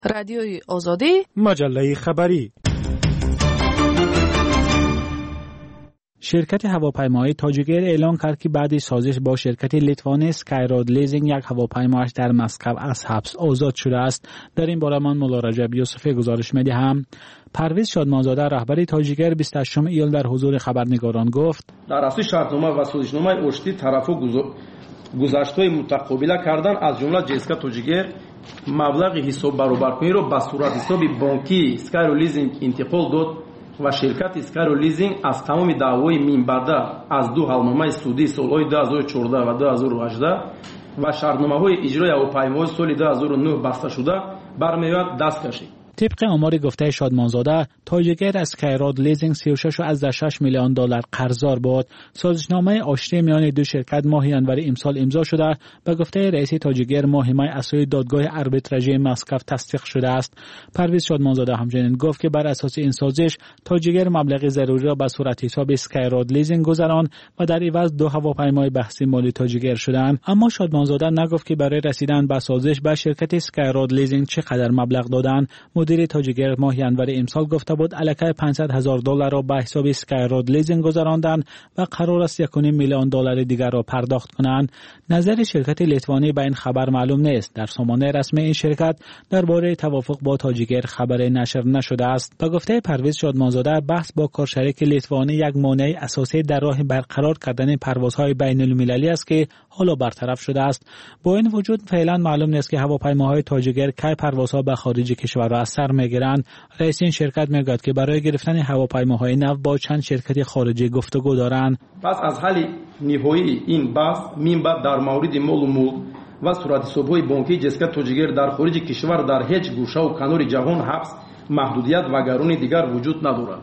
رادیوی آزادی، مجله خبری. شرکت هواپیمایی تاجیک‌ایر اعلام کرد که بعد سازش با شرکت لیتوانی اسکایراد لیزینگ یک هواپیمایش در مسکو از حبس آزاد شده است. در این باره من مولا رجب یوسفی گزارش می‌دهم. پرویز شادمانزاده رهبر تاجیک‌ایر 28 ایول در حضور خبرنگاران گفت: در اساس شرطنامه و سازشنامه اوشتی طرف‌ها گذشت‌های متقابله کردن از جمله جسکا تاجیک‌ایر مبلغ حساب برابرکنی را به صورت حساب بانکی اسکایراد لیزینگ انتقال داد و شرکت اسکایراد لیزینگ از تمام دعوای منبعده از دو حلنامه سودی سالهای 2014 و 2018 و شرطنامه‌های اجرای هواپیماهای سال 2009 بسته شده برمی‌آید دست کشید. طبق آمار گفته شادمانزاده، تاجیک‌ایر اسکایراد لیزینگ 36.6 میلیون دلار قرضدار بود. سازشنامه آشتی میان دو شرکت ماه ژانویه امسال امضا شده و گفته رئیس تاجیک‌ایر ماه می اساس دادگاه آربیتراژی مسکو تصدیق شده است. پرویز شادمانزاده همچنین گفت که بر اساس این سازش تاجیک‌ایر مبلغ ضروری را به صورت حساب اسکایراد لیزینگ گذراند و در عوض دو هواپیمای بحثی مال تاجیک‌ایر شدند. اما شادمانزاده نگفت که برای رسیدن به سازش به شرکت اسکایراد لیزینگ چقدر مبلغ دادند. مدیر تاجیک‌ایر ماه ژانویه امسال گفته بود الکی $500,000 را به حساب اسکایراد لیزینگ گذراندند و قرار است 1.5 میلیون دلار دیگر را پرداخت کنند. نظر شرکت لیتوانی به این خبر معلوم نیست. در سامانه رسمی این شرکت درباره توافق با تاجیک‌ایر خبری نشر نشده است. به گفته پرویز شادمانزاده بحث با کارشریک لیتوانی یک مانع اساسی در راه برقرار کردن پروازهای بین‌المللی است که حالا برطرف شده است. با این وجود فعلا معلوم نیست که هواپیماهای تاجیک‌ایر کی پروازها به خارج کشور را از سر می‌گیرند. رئیس این شرکت میگوید که برای گرفتن هواپیماهای نو با چند شرکت خارجی گفتگو دارند. پس از حل نهایی این بحث منبع در مورد مال و ملک و صورت حساب‌های بانکی جسکا تاجیک‌ایر در خارج کشور در هیچ گوشه و کنار جهان حبس، محدودیت و گرانی دیگر وجود ندارد.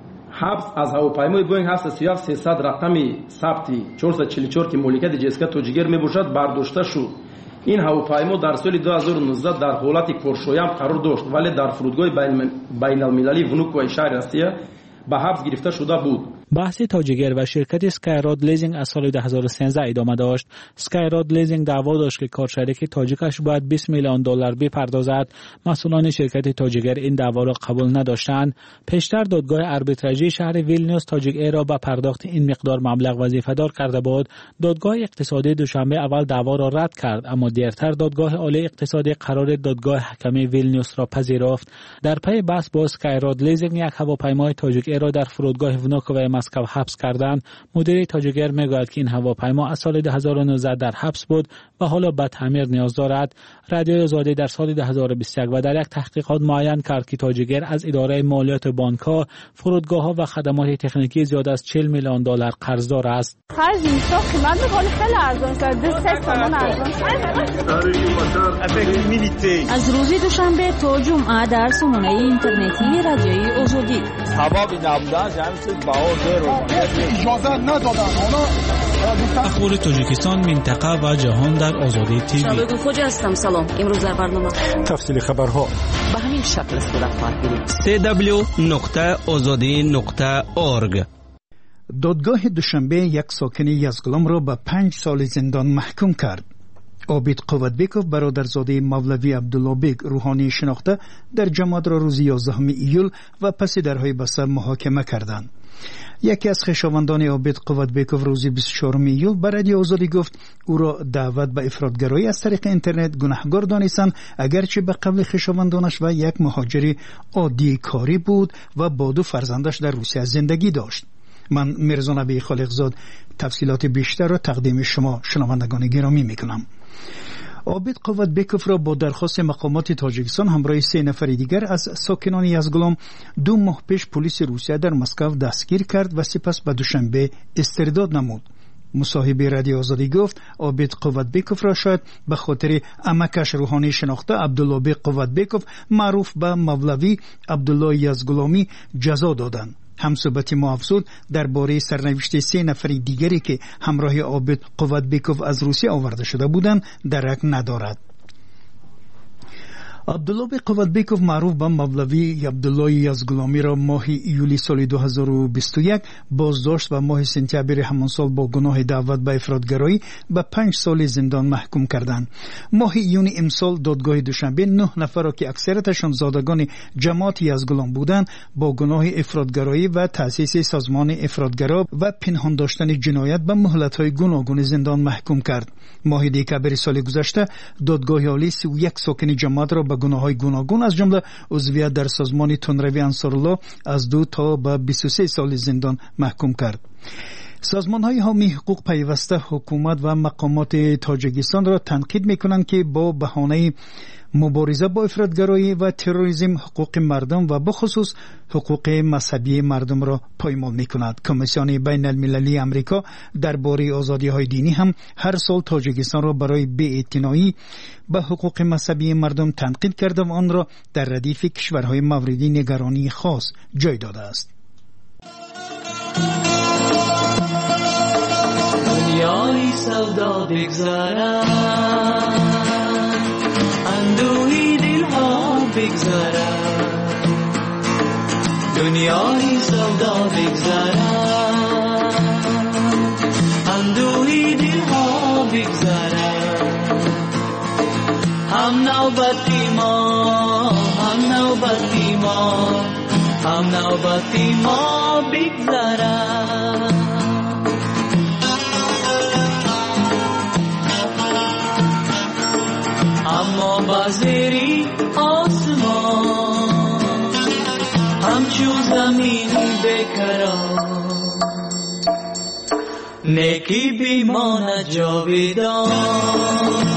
حبس از هواپیمای بوینگ 737 رقمی ثبتی 444 که مالکیت جسکا تاجیک‌ایر میباشد برداشته شد. این هواپیما در سال 2019 در حالت کارشویم قرار داشت ولی در فرودگاه بین‌المللی ونوکو شهر روسیه به حبس گرفته شده بود. بحث تاجیک‌ایر و شرکت اسکایراد لیزینگ از سال 2013 ادامه داشت. اسکایراد لیزینگ دعوا داشت که کارشریک تاجیکش باید 20 میلیون دلار بپردازد. مسئولان شرکت تاجیک‌ایر این دعوا را قبول نداشتند. پیشتر دادگاه آربیتراژی شهر ویلنیوس تاجیک‌ایر را به پرداخت این مقدار مبلغ وظیفه‌دار کرده بود. دادگاه اقتصادی دوشنبه اول دعوا را رد کرد، اما دیرتر دادگاه عالی اقتصادی قرار دادگاه حکمی ویلنیوس را پذیرفت. در پی بحث با اسکایراد لیزینگ یک هواپیمای تاجیک‌ایر را در فرودگاه ونوکو مسکو حبس کردند. مدیر تاجیک‌ایر میگوید که این هواپیما از سال 2019 در حبس بود و حالا به تعمیر نیاز دارد. رادیوی آزادی در سال 2021 و در یک تحقیقات معین کرد که تاجیک‌ایر از اداره مالیات بانک‌ها، فرودگاه‌ها و خدمات تکنیکی زیاد از 40 میلیون دلار قرضدار است. خرج اینستا قیمت می‌کنه خیلی ارزان کرده، 3 تومن ارزان. از روز دوشنبه تا جمعه در سامانه اینترنتی رادیوی آزادی. ثوابی نبودن جمعیت باور اجازه ندادن. اخبار تاجیکستان، منطقه و جهان در آزادی تیوی. شبکه خوج هستم. سلام. امروز در برنامه تفصیل خبرها به همین شکل صورت خواهد گرفت. www.azadi.org. دادگاه دوشنبه یک ساکن یزگلام را به 5 سال زندان محکوم کرد. عابد قوتبیکوف برادرزاده مولوی عبدالله بیگ روحانی شناخته در جماعت را روز 11 ایول و پس درهای بسته محاکمه کردند. یکی از خویشاوندان عابد قوتبیکوف روز 24 ایول به رادیو آزادی گفت او را دعوت به افراطگرایی از طریق اینترنت گناهکار دانستند، اگرچه به قبل خویشاوندانش و یک مهاجر عادی کاری بود و با 2 فرزندش در روسیه زندگی داشت. من میرزا نبی خالقزاد تفصیلات بیشتر را تقدیم شما شنوندگان گرامی میکنم. عابد قوتبیکوف را با درخواست مقامات تاجیکستان همراه 3 نفر دیگر از ساکنان یزگلام 2 ماه پیش پلیس روسیه در مسکو دستگیر کرد و سپس به دوشنبه استرداد نمود. مصاحبه رادیو آزادی گفت عابد قوتبیکوف را شاید به خاطر عمکش روحانی شناخته عبدالله بیگ قوتبیکوف معروف به مولوی عبدالله یزگلامی جزا دادند. همصحبت ما افزود درباره سرنوشت 3 نفر دیگری که همراه عابد قوتبیکوف از روسیه آورده شده بودند درک ندارد. عبدالله قوتبیکوف معروف به مولوی عبدالله یزدگلامی را ماه ایولی سال 2021 بازداشت و ماه سپتامبر همان سال با گناه دعوت به افراطگرایی به 5 سال زندان محکوم کردند. ماه یونی امسال دادگاه دوشنبه 9 نفر را که اکثرتشان زادگان جماعت یزدگلام بودند با گناه افراطگرایی و تأسیس سازمان افراطگرا و پنهان داشتن جنایت به مهلت‌های گوناگون زندان محکوم کرد. ماه دکمبر سال گذشته دادگاه عالی 31 ساکن جماعت را به گناه‌های گوناگون از جمله عضویت در سازمان تندروی انصارالله از 2 تا به 23 سال زندان محکوم کرد. سازمان‌های حامی حقوق پیوسته حکومت و مقامات تاجیکستان را تنقید می‌کنند که با بهانه مبارزه با افراطگرایی و تروریسم حقوق مردم و بخصوص حقوق مذهبی مردم را پایمال می‌کند. کمیسیون بین المللی امریکا درباره آزادی‌های دینی هم هر سال تاجیکستان را برای بی‌اعتنایی به حقوق مذهبی مردم تنقید کرده و آن را در ردیف کشورهای مورد نگرانی خاص جای داده است. دنیای سودا بگذرد، اندوهی دلها بگذرد، دنیای سودا بگذرد، اندوهی دلها بگذرد، هم نوبتی ما، هم نوبتی ما، هم نوبتی ما بگذرد. اما بازری آسمان همچون زمین بکران، نیکی بیماند جاویدان.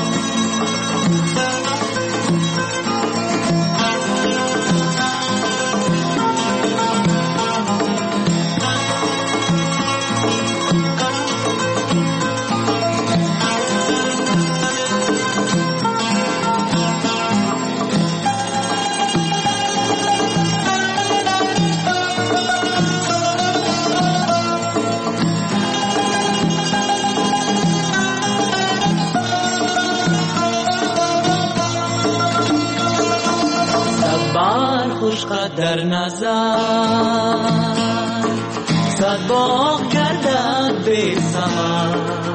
در نظر صد باغ گردد بی ثمر،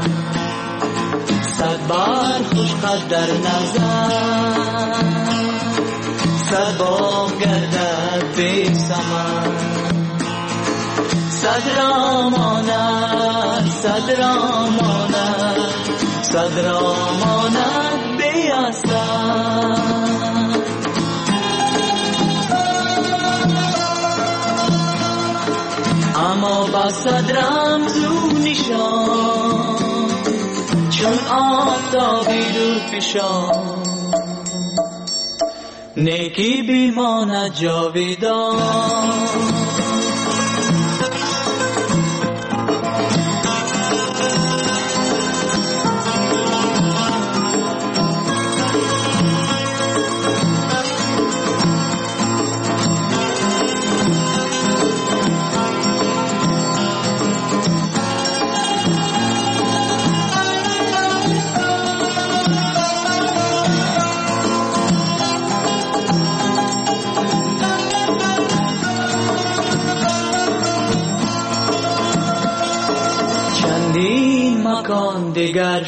صد بار خوش قد در نظر صد باغ گردد بی ثمر، صد را ماند، صد را ماند، صد را ماند بی اثر. اما با صد رمزو نشان چون آفتابی رو فشان، نیکی بیماند جاویدان. مکان دیگر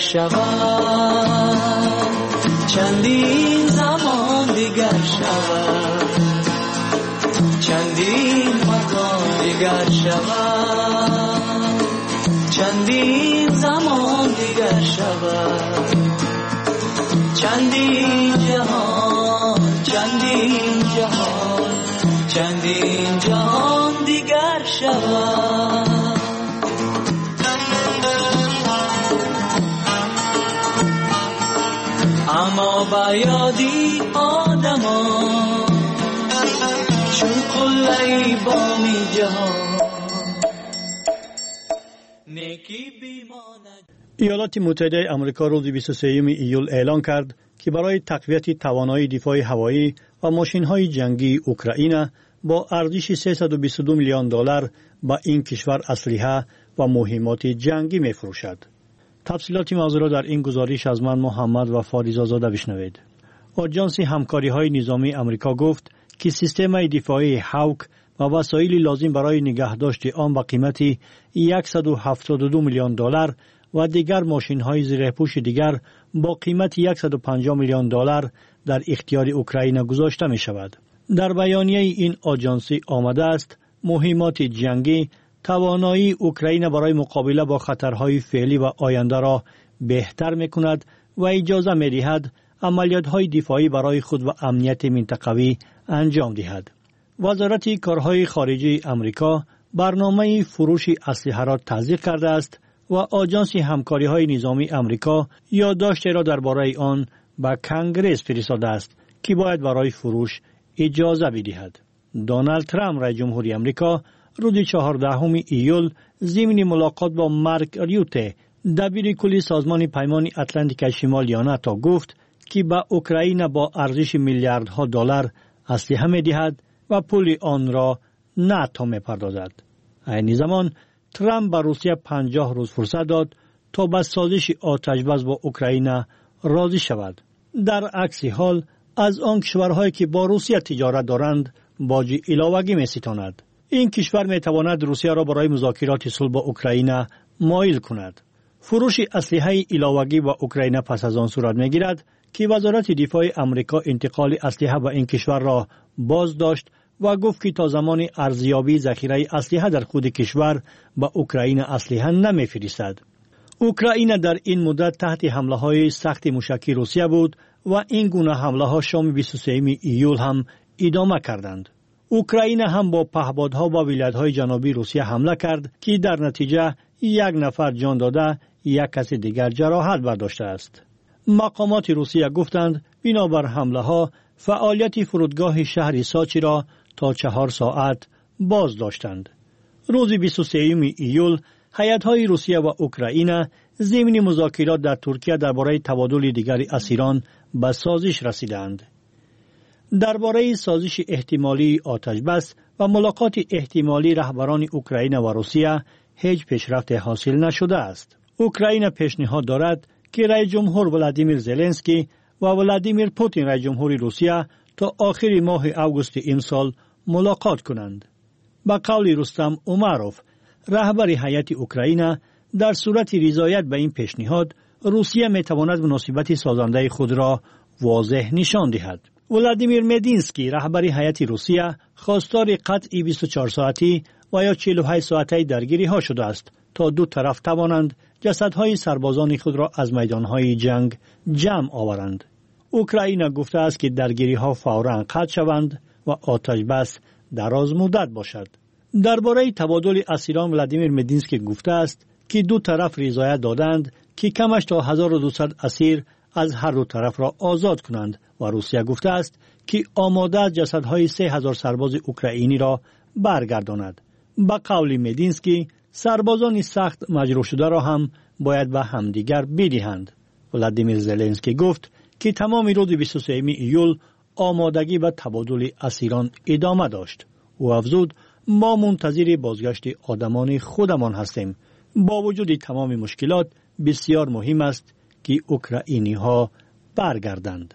شود، چندین زمان دیگر شود، چندین مکان دیگر شود، چندین زمان دیگر شود، چندین جهان، چندین جهان، چندین جهان دیگر شود. اما با یادی آدمان چون قلعی بامی جهان، نیکی بیماند. ایالات متحده آمریکا روز 23 ایول اعلان کرد که برای تقویت توانایی دفاع هوایی و ماشین‌های جنگی اوکراین با ارزش 322 میلیون دلار به این کشور اسلحه و مهمات جنگی می‌فروشد. تفصیلات موضوع را در این گزارش از من محمد و فاریزا زاده بشنوید. آژانس همکاری‌های نظامی آمریکا گفت که سیستم دفاعی هاوک و وسایل لازم برای نگهداشت آن با قیمت 172 میلیون دلار و دیگر ماشین‌های زیرپوش دیگر با قیمت 150 میلیون دلار در اختیار اوکراین گذاشته می‌شود. در بیانیه این آژانس آمده است مهمات جنگی توانایی اوکراین برای مقابله با خطرهای فعلی و آینده را بهتر می‌کند و اجازه می‌دهد عملیات‌های دفاعی برای خود و امنیت منطقوی انجام دهد. وزارت کارهای خارجه آمریکا برنامه فروش اسلحه را تصدیق کرده است و آژانس همکاری‌های نظامی آمریکا یادداشتی را درباره آن به کنگره فرستاده است که باید برای فروش اجازه بدهد. دونالد ترامپ رئیس جمهوری آمریکا روز 14 ایول ضمن ملاقات با مارک ریوته دبیر کلی سازمان پیمان اتلانتیک شمالی ناتو گفت که به اوکراین با ارزش میلیاردها دلار اسلحه می‌دهد و پول آن را ناتو می‌پردازد. این زمان ترامپ به روسیه 50 روز فرصت داد تا به سازش آتش‌بس با اوکراین راضی شود. در عکس حال از آن کشورهایی که با روسیه تجارت دارند باج علاوه‌ای می‌ستاند. این کشور می‌تواند روسیه را برای مذاکرات صلح با اوکراین مایل کند. فروش اسلحه علاوه‌ای با اوکراین پس از آن صورت می‌گیرد که وزارت دفاع آمریکا انتقال اسلحه به این کشور را باز داشت و گفت که تا زمان ارزیابی ذخیره اسلحه در خود کشور به اوکراین اسلحه نمی‌فرستد. اوکراین در این مدت تحت حمله‌های سخت موشکی روسیه بود و این گونه حمله‌ها شام 23 ایول هم ادامه کردند. اوکراین هم با پهپادها با ولایت‌های جنوبی روسیه حمله کرد که در نتیجه یک نفر جان داده، یک کس دیگر جراحت برداشته است. مقامات روسیه گفتند بنابر حمله‌ها فعالیت فرودگاه شهر ساچی را تا 4 ساعت باز داشتند. روز 23 ایول هیئت‌های روسیه و اوکراین ضمن مذاکرات در ترکیه درباره تبادل دیگر اسیران به سازش رسیدند. درباره سازش احتمالی آتش‌بس و ملاقات احتمالی رهبران اوکراین و روسیه هیچ پیشرفت حاصل نشده است. اوکراین پیشنهاد دارد که رئیس جمهور ولادیمیر زلنسکی و ولادیمیر پوتین رئیس جمهوری روسیه تا آخر ماه آگوست این سال ملاقات کنند. با قول رستم اوماروف رهبر هیئت اوکراین در صورت رضایت به این پیشنهاد روسیه میتواند مناسبت سازنده خود را واضح نشان دهد. ولادیمیر مدینسکی رهبر هیئت روسیه خواستار قطع 24 ساعتی و یا 48 ساعته درگیری ها شده است تا دو طرف توانند جسدهای سربازان خود را از میدانهای جنگ جمع آورند. اوکراین گفته است که درگیری ها فوراً قطع شوند و آتش بس دراز مدت باشد. درباره تبادل اسیران ولادیمیر مدینسکی گفته است که دو طرف رضایت دادند که کمش تا 1200 اسیر از هر دو طرف را آزاد کنند و روسیه گفته است که آماده است جسدهای 3000 سرباز اوکراینی را برگرداند. با قول مدینسکی سربازان سخت مجروح شده را هم باید به همدیگر بدهند. ولادیمیر زلنسکی گفت که تمام روز 23 ایول آمادگی به تبادل اسیران ادامه داشت. او افزود ما منتظر بازگشت آدمان خودمان هستیم. با وجود تمام مشکلات بسیار مهم است که اوکراینی ها برگردند.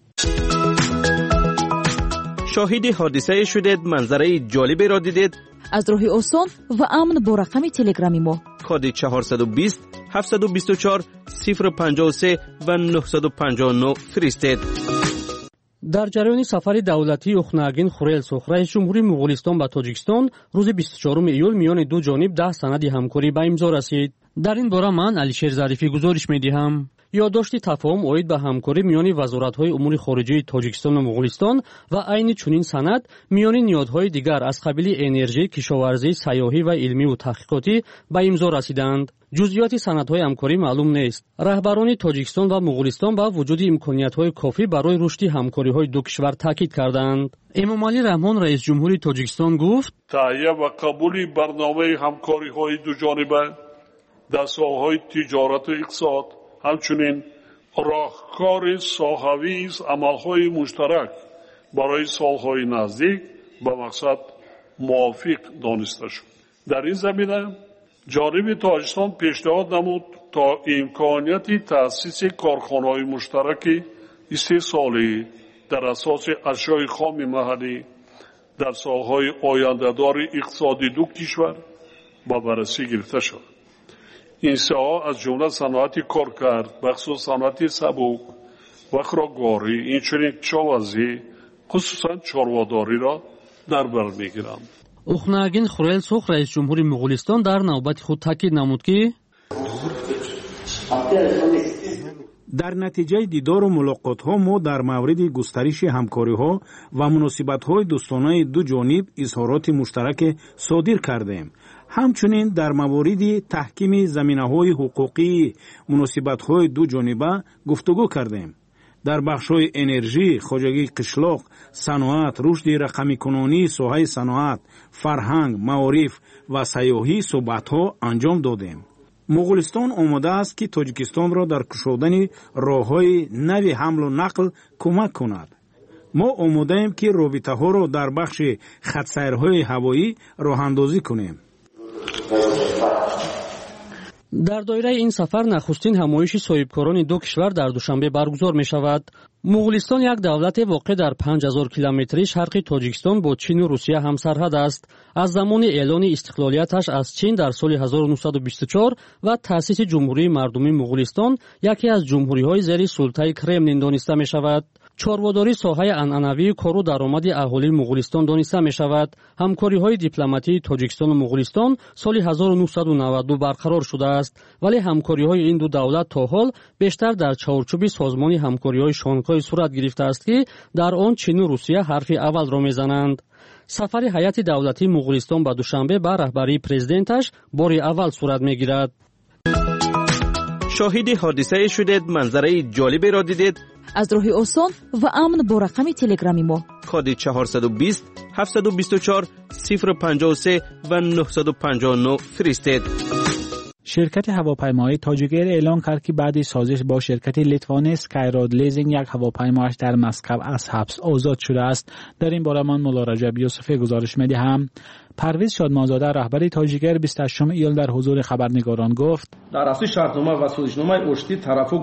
شاهد حادثه شدید، منظره جالبی را دیدید؟ از راه آسان و امن با رقم تلگرامی ما کد 420 724 053 و 959 فرستید. در جریان سفر دولتی اوخناگین خورلسوخ رئیس جمهوری مغولستان به تاجیکستان روز 24 ایول میان دو جانب 10 سند همکاری به امضا رسید. در این باره من علیشیر ظریفی گزارش می‌دهم. یادداشت تفاهم اوید به همکاری میان وزارت‌های امور خارجه تاجیکستان و مغولستان و عین چنین سند میان نهادهای دیگر از قبیل انرژی، کشاورزی، سیاحی و علمی و تحقیقاتی به امضا رسیدند. جزئیات سندهای همکاری معلوم نیست. رهبران تاجیکستان و مغولستان با وجود امکانیت‌های کافی برای رشد همکاری‌های دو کشور تاکید کردند. امامعلی رحمان رئیس جمهوری تاجیکستان گفت: تهیه و قبول برنامه همکاری‌های دو جانبه در ساحه‌های تجارت و اقتصاد همچنین راهکار ساحوی از عملهای مشترک برای سالهای نزدیک به مقصد موافق دانسته شد. در این زمینه جانب تاجیکستان پیشنهاد نمود تا امکانیت تأسیس کارخانه‌های مشترک استحصالی در اساس اشیاء خام محلی در سالهای آینده‌دار اقتصادی دو کشور با بررسی گرفته شد. این ساحه از جمله صنعت کارکرد، بخصوص صنعت سبک و خودروگاری، اینچنین کشاورزی خصوصا چارواداری را در بر میگیرند. ухнагин хурелсух раис ҷумҳури муғулистон дар навбати худ таъкид намуд ки در نتیجه دیدار و ملاقات‌ها ما در مورد گسترش همکاری‌ها و مناسبت‌های دوستانه دو جانب اظهارات مشترک صادر کردیم. همچنین در مورد تحکیم زمینه‌های حقوقی مناسبت‌های دو جانبه گفتگو کردیم. در بخش‌های انرژی، خواجگی قشلاق، صنعت، رشد رقمی‌کنونی ساحه صنعت، فرهنگ، معارف و سیاحی صحبت‌ها انجام دادیم. مغولستان آماده است که تاجیکستان را در کشودن راه‌های نوی حمل و نقل کمک کند. ما آماده ایم که رابطه‌ها را در بخش خط‌سیرهای هوایی راه‌اندازی کنیم. дар доираи ин сафар нахустин ҳамоиши соҳибкорони ду кишвар дар душанбе баргузор мешавад. муғулистон як давлате воқеъ дар 5000 километри шарқи тоҷикистон бо чину русия ҳамсарҳад аст. аз замони эълони истиқлолияташ аз чин дар соли 1924 ва таъсиси ҷумҳурии мардумии муғулистон яке аз ҷумҳуриҳои зери султаи Кремлин дониста мешавад. чорводорӣ соҳаи анъанавии кору даромади аҳолии муғулистон дониста мешавад. ҳамкориҳои дипломатии тоҷикистону муғулистон соли 1992 барқарор шудааст, вале ҳамкориҳои ин ду давлат то ҳол бештар дар чаорчӯби созмони ҳамкориҳои шонхоӣ сурат гирифтааст, ки дар он чину русия ҳарфи аввалро мезананд. сафари ҳайати давлатии муғулистон ба душанбе ба раҳбарии президенташ бори аввал сурат мегирад. شاهد حادثه شدید، منظره جالبی را دیدید؟ از راه آسان و امن با رقم تلگرامی ما کد 420 724 053 و 959 فرستید. شرکت هواپیمایی تاجیکر اعلان کرد که بعد سازش با شرکت لیتوانی اسکایراد لیزینگ یک هواپیمایش در مسکو از حبس آزاد شده است. در این باره من مولا رجب یوسفی گزارش می‌دهم. پرویز شادمانزاده رهبر تاجیکر 28 ایول در حضور خبرنگاران گفت: در اساس شرطنامه و سازشنامه آشتی طرف‌ها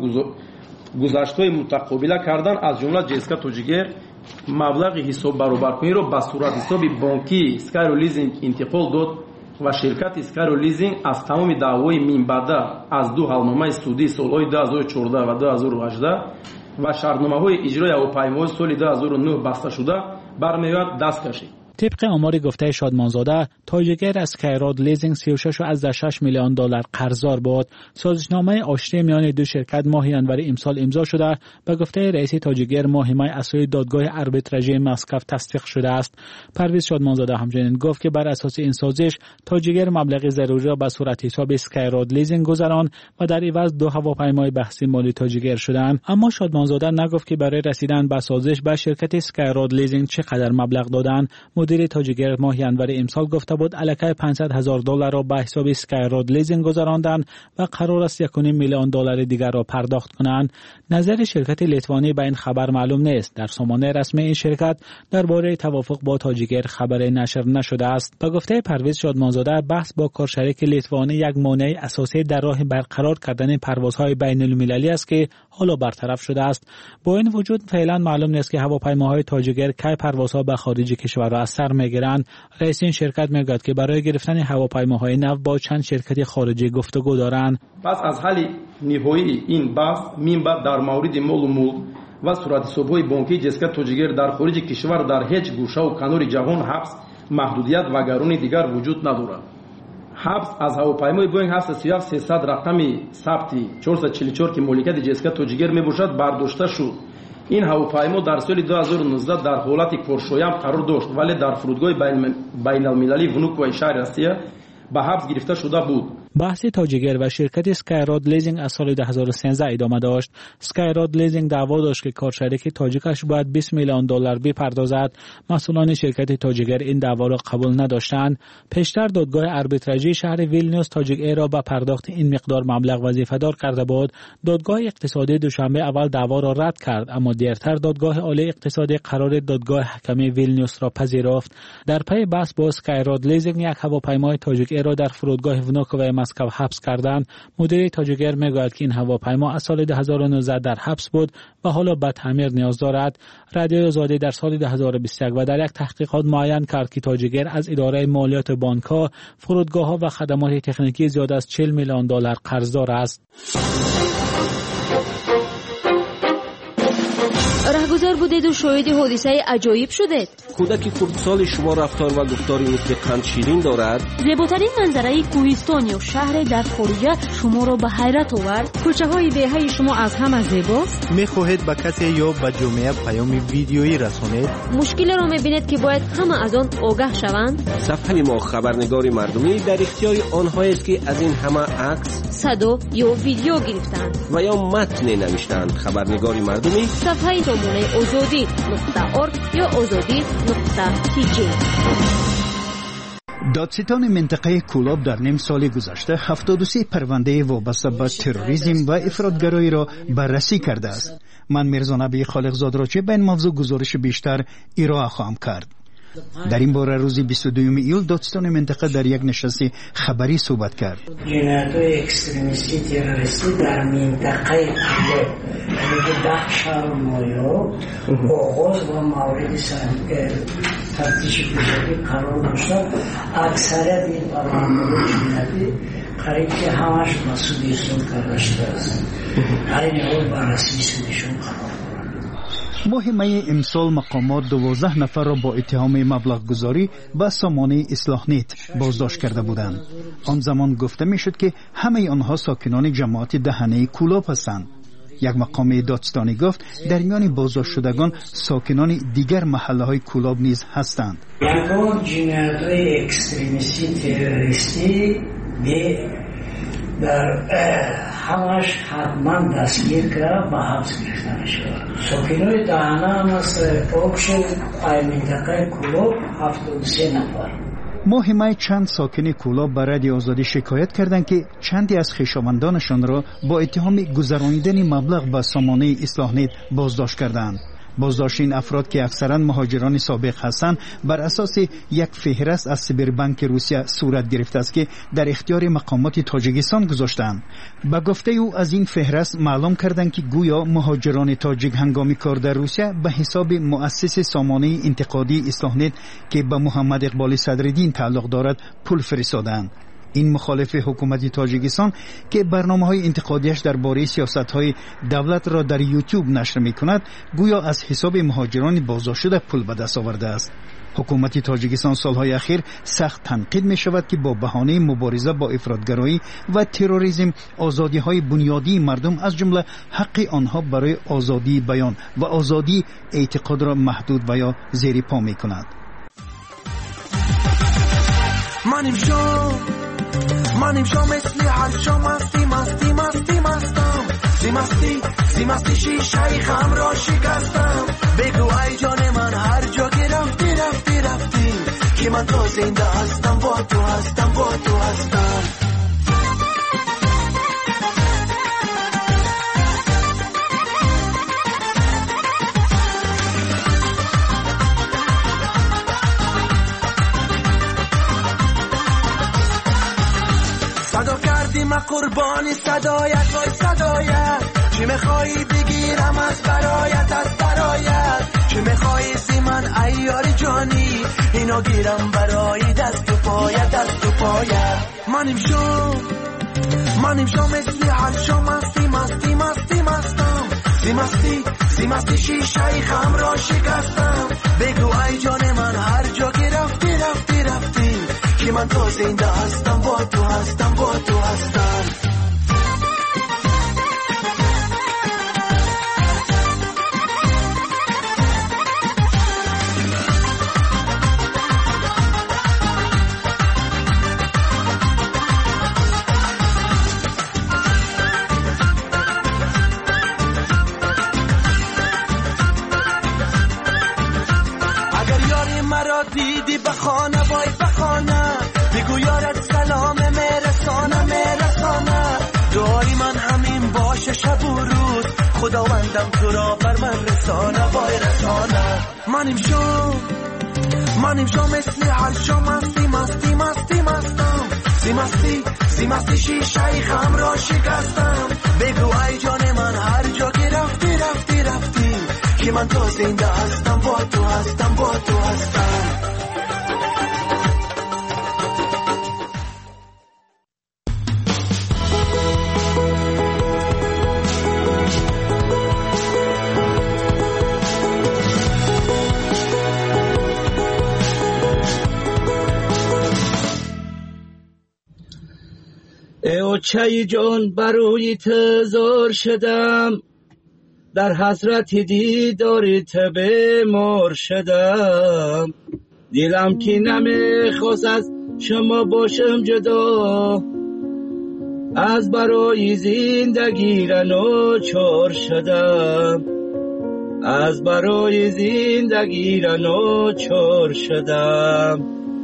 گذشت‌های متقابله کردن از جمله جسکا تاجیکر مبلغ حساب برابرکنی را به صورت حساب بانکی اسکایراد لیزینگ انتقال داد و شرکت اسکایراد لیزینگ از تمام دعوای منبعده از دو حلنامه سودی سالهای 2014 و 2018 و شرطنامه‌های اجرای هواپیمای سال 2009 بسته شده برمی‌آید دست کشید. طبق آمار گفته شادمانزاده، تاجیکر اسکایراد لیزینگ 36.6 میلیون دلار قرضدار بود. سازشنامه آشتی میان دو شرکت ماه ژانویه امسال امضا شده. به گفته رئیس تاجیکر ماهیمای اساسی دادگاه آربیتراژی مسکو تصدیق شده است. پرویز شادمانزاده همچنین گفت که بر اساس این سازش تاجیکر مبلغ ضروری را به صورت حساب اسکایراد لیزینگ گذراند و در عوض دو هواپیمای بحثی مالی تاجیکر شدند. اما شادمانزاده نگفت که برای رسیدن به سازش به شرکت اسکایراد لیزینگ چقدر مبلغ دادند. مدیر تاجیکر ماه ژانویه امسال گفته بود الکی $500,000 را به حساب اسکایراد لیزینگ گذراندند و قرار است 1.5 میلیون دلار دیگر را پرداخت کنند. نظر شرکت لیتوانی به این خبر معلوم نیست. در سامانه رسمی این شرکت درباره توافق با تاجیکر خبری نشر نشده است. به گفته پرویز شادمانزاده، بحث با کارشریک لیتوانی یک مانع اساسی در راه برقرار کردن پروازهای بین المللی است که حالا برطرف شده است. با این وجود فعلا معلوم نیست که هواپیماهای تاجیکر کی پروازها به خارج کشور را از سر میگیرند. رئیس این شرکت میگوید که برای گرفتن هواپیماهای نو با چند شرکت خارجی گفتگو دارند. پس از حل نهایی این بحث منبع در مورد مال و ملک و صورتحساب‌های بانکی جسکا تاجیکر در خارج کشور در هیچ گوشه و کنار جهان حبس، محدودیت و گرانی دیگر وجود ندارد. حبس از هواپیمای بوینگ 737 رقمی ثبتی 444 که مالکیت جسکا تاجیکر میباشد برداشته شد. این هواپیما در سال 2019 در حالت کارشویم قرار داشت ولی در فرودگاه بین المللی ونوکوی شهر روسیه به حبس گرفته شده بود. بحث تاجیکر و شرکت اسکایراد لیزینگ از سال 2013 ادامه داشت. اسکایراد لیزینگ دعوا داشت که کارشریک تاجیکش باید 20 میلیون دلار بپردازد. مسئولان شرکت تاجیکر این دعوا را قبول نداشتند. پیشتر دادگاه آربیتراژی شهر ویلنیوس تاجیک را به پرداخت این مقدار مبلغ وظیفه‌دار کرده بود. دادگاه اقتصادی دوشنبه اول دعوا را رد کرد، اما دیرتر دادگاه عالی اقتصادی قرار دادگاه حکمی ویلنیوس را پذیرفت. در پی بحث با اسکایراد لیزینگ یک هواپیمای تاجیک را در فرودگاه ونوکوی مسکو حبس کردند. مدیر تاجیگر میگوید که این هواپیما از سال 2019 در حبس بود و حالا به تعمیر نیاز دارد. رادیو آزادی در سال 2021 و در یک تحقیقات معین کرد که تاجیگر از اداره مالیات بانک‌ها، فرودگاه‌ها و خدمات تکنیکی زیاد از 40 میلیون دلار قرضدار است. رهگذر بودید و شاهد حادثه عجایب شدید. کودک خردسال شما رفتار و گفتاری مثل قند شیرین دارد. زیباترین منظره کوهستان یا شهر در خارج شما را به حیرت آورد. کوچه های دهه شما از همه زیباست. میخواهید به کسی یا به جامعه پیام ویدیویی رسانید؟ مشکل را میبینید که باید همه از آن آگاه شوند. صفحه ما خبرنگار مردمی در اختیار آنهایی است که از این همه عکس، صدا یا ویدیو گرفتند و یا متن نوشتند. خبرنگار مردمی صفحه سامانه azadi.org یا azadi.tg. دادستان منطقه کولاب در نیم سال گذشته 73 پرونده وابسته به تروریسم و افراطگرایی را بررسی کرده است. من میرزا نبی خالقزاد را چه به این موضوع گزارش بیشتر ارائه خواهم کرد. در این باره روز 22 ایول دادستان منطقه در یک نشست خبری صحبت کرد. جنایت‌های اکستریمیستی تروریستی در منطقه کولاب یعنی 10 شهر مایو آغاز و مورد تفتیش پیشگی قرار داشته. اکثریت این پرونده‌های جنایتی قریب که همش مسئولیت سود کرده شده است. این حال بررسی سودشون قرار. ماه می امسال مقامات 12 نفر را با اتهام مبلغ گذاری به سامانه اصلاح نیت بازداشت کرده بودند. آن زمان گفته می شد که همه آنها ساکنان جماعت دهنه کولاب هستند. یک مقام دادستانی گفت در میان بازداشت شدگان ساکنان دیگر محله های کولاب نیز هستند. یکم جنایت‌های اکستریمیستی تروریستی در همش حتما دستگیر کرد و حبس گرفتن شد. ساکنان دهنه هم از پاکش منطقه کولاب 73 نفر. ماه می چند ساکن کولاب به رادیو آزادی شکایت کردند که چندی از خویشاوندانشان را با اتهام گذرانیدن مبلغ به سامانه اصلاح نیت بازداشت کردند. بازداشت این افراد که اکثرا مهاجران سابق هستند بر اساس یک فهرست از سایبربانک روسیه صورت گرفته است که در اختیار مقامات تاجیکستان گذاشتند. به گفته او از این فهرست معلوم کردند که گویا مهاجران تاجیک هنگام کار در روسیه به حساب مؤسس سامانه انتقادی اصلاح نیت که به محمد اقبال صدرالدین تعلق دارد پول فرستادند. این مخالف حکومت تاجیکستان که برنامه‌های انتقادیش درباره سیاست‌های دولت را در یوتیوب نشر می‌کند گویا از حساب مهاجران بازداشت شده پول به دست آورده است. حکومت تاجیکستان سالهای اخیر سخت تنقید می‌شود که با بهانه مبارزه با افراطگرایی و تروریسم آزادی‌های بنیادی مردم از جمله حق آنها برای آزادی بیان و آزادی اعتقاد را محدود و یا زیر پا می‌کند. منیم شو مثلی هر شو مستی شیشه خم را شکستم. بگو ای جان من هر جا که رفتی که من تو زنده هستم با تو هستم. من قربانی صدایت وای صدایت. چی میخوایی بگیرم از برایت چی میخوایی زی من ایاری جانی اینو گیرم برای دست و پایت. منیم شو مثلی هر شو مستی شیشه خم را شکستم. بگو ای جان من هر جا که رفتی که من تو زنده هستم با تو هستم. اگر یاری مرا دیدی بخانه بگو یارت سلام میرسانه دعای من همین باشه شب و روز خداوندم تو را بر من رسانه. منیم شو مثل هر شو مستی زیمستی شیشه خم را شکستم بگو ای جان من هر جا که رفتی که من تا زنده هستم با تو هستم ای چای جان بروی تزار شدم در حسرت دیدار تبه مار شدم دیلم که نمیخواست از شما باشم جدا از برای زندگی را ناچار شدم از برای زندگی را ناچار شدم.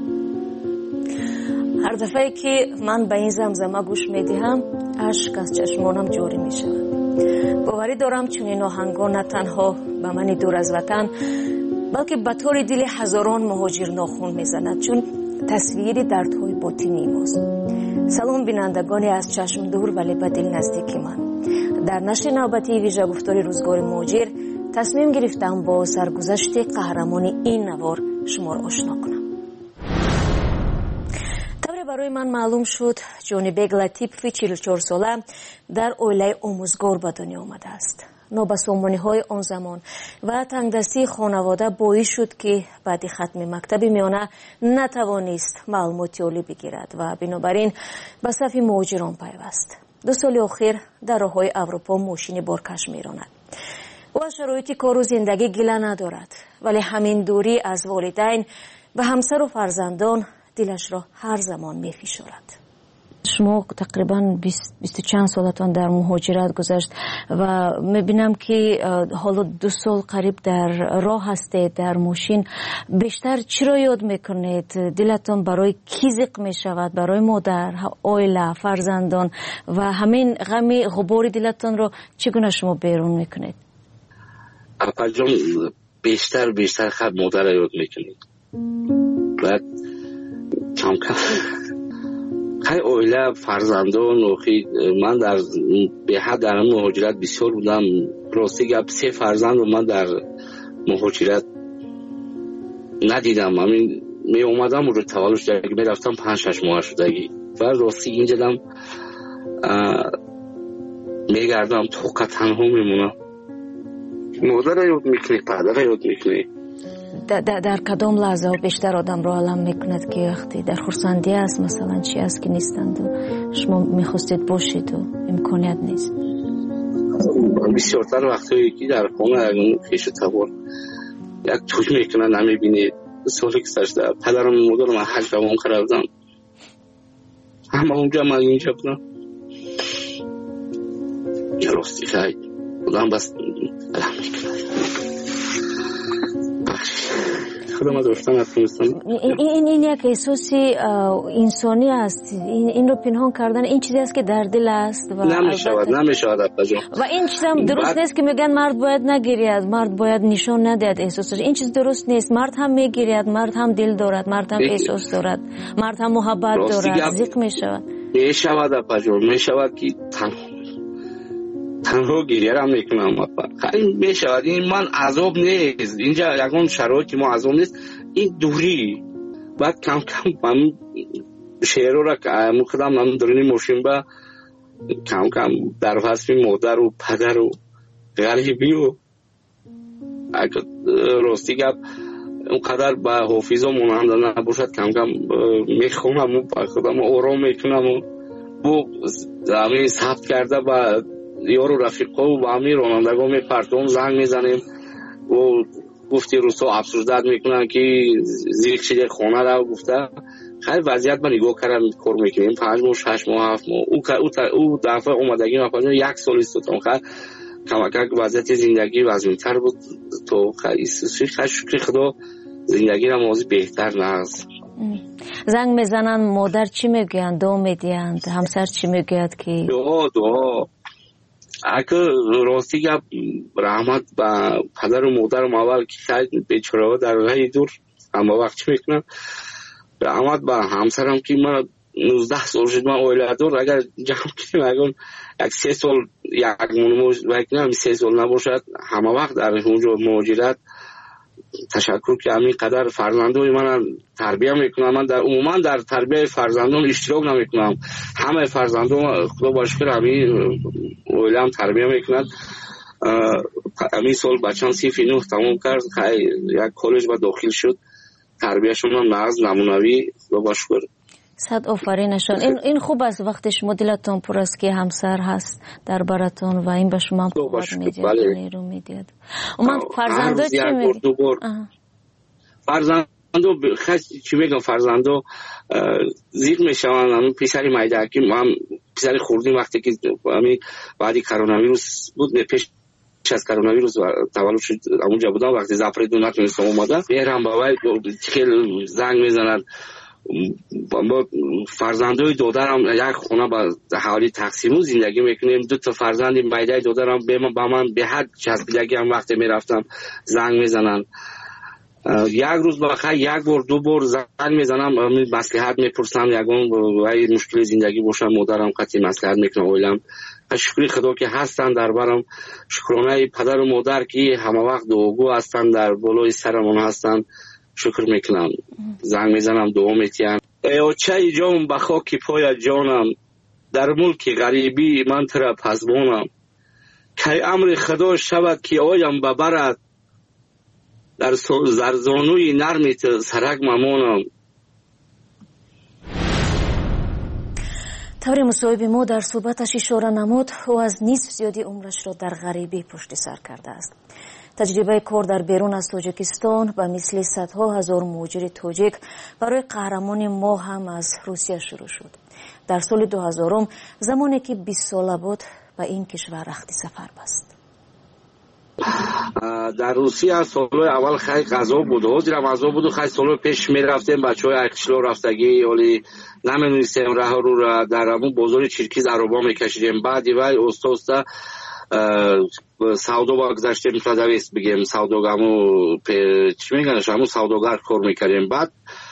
هر دفعه که من به این زمزمه گوش میدهم اشک از چشمانم جاری می شود. باوری دارم چون این آهنگا نه تنها به من دور از وطن بلکه به طور دل هزاران مهاجر ناخون میزند چون تصویر دردهای باطنی ماست. سلام بینندگانی از چشم دور ولی به دل نزدیک من. در نشر نوبتی ویژه گفتار روزگار مهاجر تصمیم گرفتم با سرگذشت قهرمانی این نوار شما را آشنا کنم. برای من معلوم شد جونی بیگ لطیفی 44 ساله در اویله آموزگار به دنیا آمده است. نابسامانی های آن زمان و تنگدستی خانواده باعث شد که بعد ختم مکتب میانه نتوانست معلوماتی عالی بگیرد و بنابراین به صف مهاجران پیوست. 2 سال اخیر در راههای اروپا ماشین بارکش میراند. او از شرایط کار و زندگی گله ندارد ولی همین دوری از والدین و همسر و فرزندان دلش را هر زمان می‌فشارد. شما تقریباً 20 چند سالتان در مهاجرت گذشت و می‌بینم که حالا 2 سال قریب در راه هستید در ماشین. بیشتر چی را یاد میکنید؟ دلتان برای کی زق میشود؟ برای مادر، عائله، فرزندان و همین غم غبار دلتان را چگونه شما بیرون میکنید؟ اپا جان بیشتر خود مادر را یاد میکنید. بعد کم خیلی اویله فرزندان و من به حد در مهاجرت بسیار بودم. راستی گپ 3 فرزند رو من در مهاجرت ندیدم. همین می اومدم رو تولد شدگی می رفتم 5-6 ماه شدگی و راستی اینجا دم می گردم توقع تنها میمونم. مادر را یاد میکنی، پدر را یاد میکنی. در کدام لحظه بیشتر آدم رو علم میکند که وقتی در خرسندی است مثلا چی است که نیستند و شما میخواستید باشید و امکانیت نیست؟ بسیارتر وقتی که در خانه خیش تبار یک توش میکنن نمیبینید. سالی که سرشده پدرم مادرم حج دوام کردم همه اونجا من اینجا بودم. یه راستی خیلی بودم بس علم میکنن این یک احساسی انسانی است. این رو پنهان کردن این چیزی است که در دل است و نمیشود و این چیز هم درست نیست که میگن مرد باید نگیرید، مرد باید نشان ندهد احساسش. این چیز درست نیست. مرد هم میگیرید، مرد هم دل دارد، مرد هم احساس دارد، مرد هم محبت دارد. زیق میشود میشود که تنها گریه هم میکنم. خیلی میشود. این من عذاب نیست. اینجا یکم شرایطی ما عذاب نیست. این دوری بعد کم من شعر را مخدم من درونی ماشین با کم در وصف مادر و پدر و غریبی و راستی گپ اونقدر با حافظ و مانند نباشد کم میخونم و با خودم آرام میکنم و بو همین ثبت کرده با یارو رفیقا و همین رانندگاه میپرتون زنگ میزنیم و گفتی روسا افسردت میکنن که زیر شده خانه را گفته. خیلی وضعیت من نگاه کردم کار میکنیم 5 ماه 6 ماه 7 ماه او دفعه اومدگی من 1 سال استودم. خیلی کمک وضعیت زندگی وضعیتر بود تو خیلی شکر خدا زندگی را موضوع بهتر نهست. زنگ میزنن مادر چی میگویند؟ دعا میدیند؟ همسر چی میگوید که دعا اگه راستی گپ رحمت با پدر و مادرم اول که خیلی بیچاره در راه دور اما وقت چی میکنم رحمت با همسرم که من 19 سال شد من اویله دار اگر جمع کنیم اگر یک 3 سال یک مونمو 3 سال نباشد همه وقت در اونجا مهاجرت تشکر که همین قدر فرزندان من تربیه میکنم. من عموما در تربیه فرزندان اشتراک نمیکنم. همه فرزندان خدا باشکر همین اویله هم تربیه میکنند. همین سال بچه‌ام صنف 9 تمام کرد، یک کالج با داخل شد. تربیهشون هم نمونوی خدا باشکر. صد آفرینشان. این خوب است وقتی شما دلتون پر است که همسر هست در براتون و این به شما قوت میده، نیرو میده. من فرزندو چی میگی؟ فرزندو چی میگم، فرزندو زیق میشوند. پسری مایدکی هم پسری خوردیم وقتی که همین بعدی کرونا ویروس بود، پیش از کرونا ویروس تولد شد اونجا بودم. وقتی زفر نتونستم اومدم میرم بابای خیلی زنگ میزنند. با فرزندای دادرم یک خونه با حوالی تقسیمو زندگی میکنیم. 2 تا فرزند مایدای دادرم با من به حد چسبیدگی هم وقتی میرفتم زنگ میزنن. یک روز بخیر یک بار 2 بار زنگ میزنم، مصلحت میپرسم یگان وای مشکل زندگی باشم مادرم قطعی مصلحت میکنم. اولم شکر خدا که هستن در برم، شکرانه پدر و مادر که همه وقت دعاگو هستن در بالای سرمون هستن، شکر میکنم. زنگ میزنم دعا میتیم. ای اوچه جام به خاک پای جانم، در ملک غریبی من ترا پزبانم. که امر خدا شود که آیم ببرد، در زرزانوی نرمیت سرک ممانم. طور مصاحبه ما در صحبتش اشاره نمود او از نصف زیادی عمرش را در غریبی پشت سر کرده است. تجربه کار در بیرون از تاجیکستان به مثل صدها هزار مهاجر تاجیک برای قهرمان ما هم از روسیه شروع شد. در سال 2000 زمانی که 20 ساله بود به این کشور رختی سفر بست. در روسیه سالهای اول خیلی غذا بود، حاضرم غذا بود و خیلی سالهای پیش می رفتیم بچه های اکشلا رفتگی ولی نمی‌نویسیم راه رو را در همون بازار چرکیز عربا میکشیدیم. بعدی وای استا سوداگاه گذاشتیم، دویست بگیم سوداگاه چی میگن همون سوداگر کار میکردیم. بعد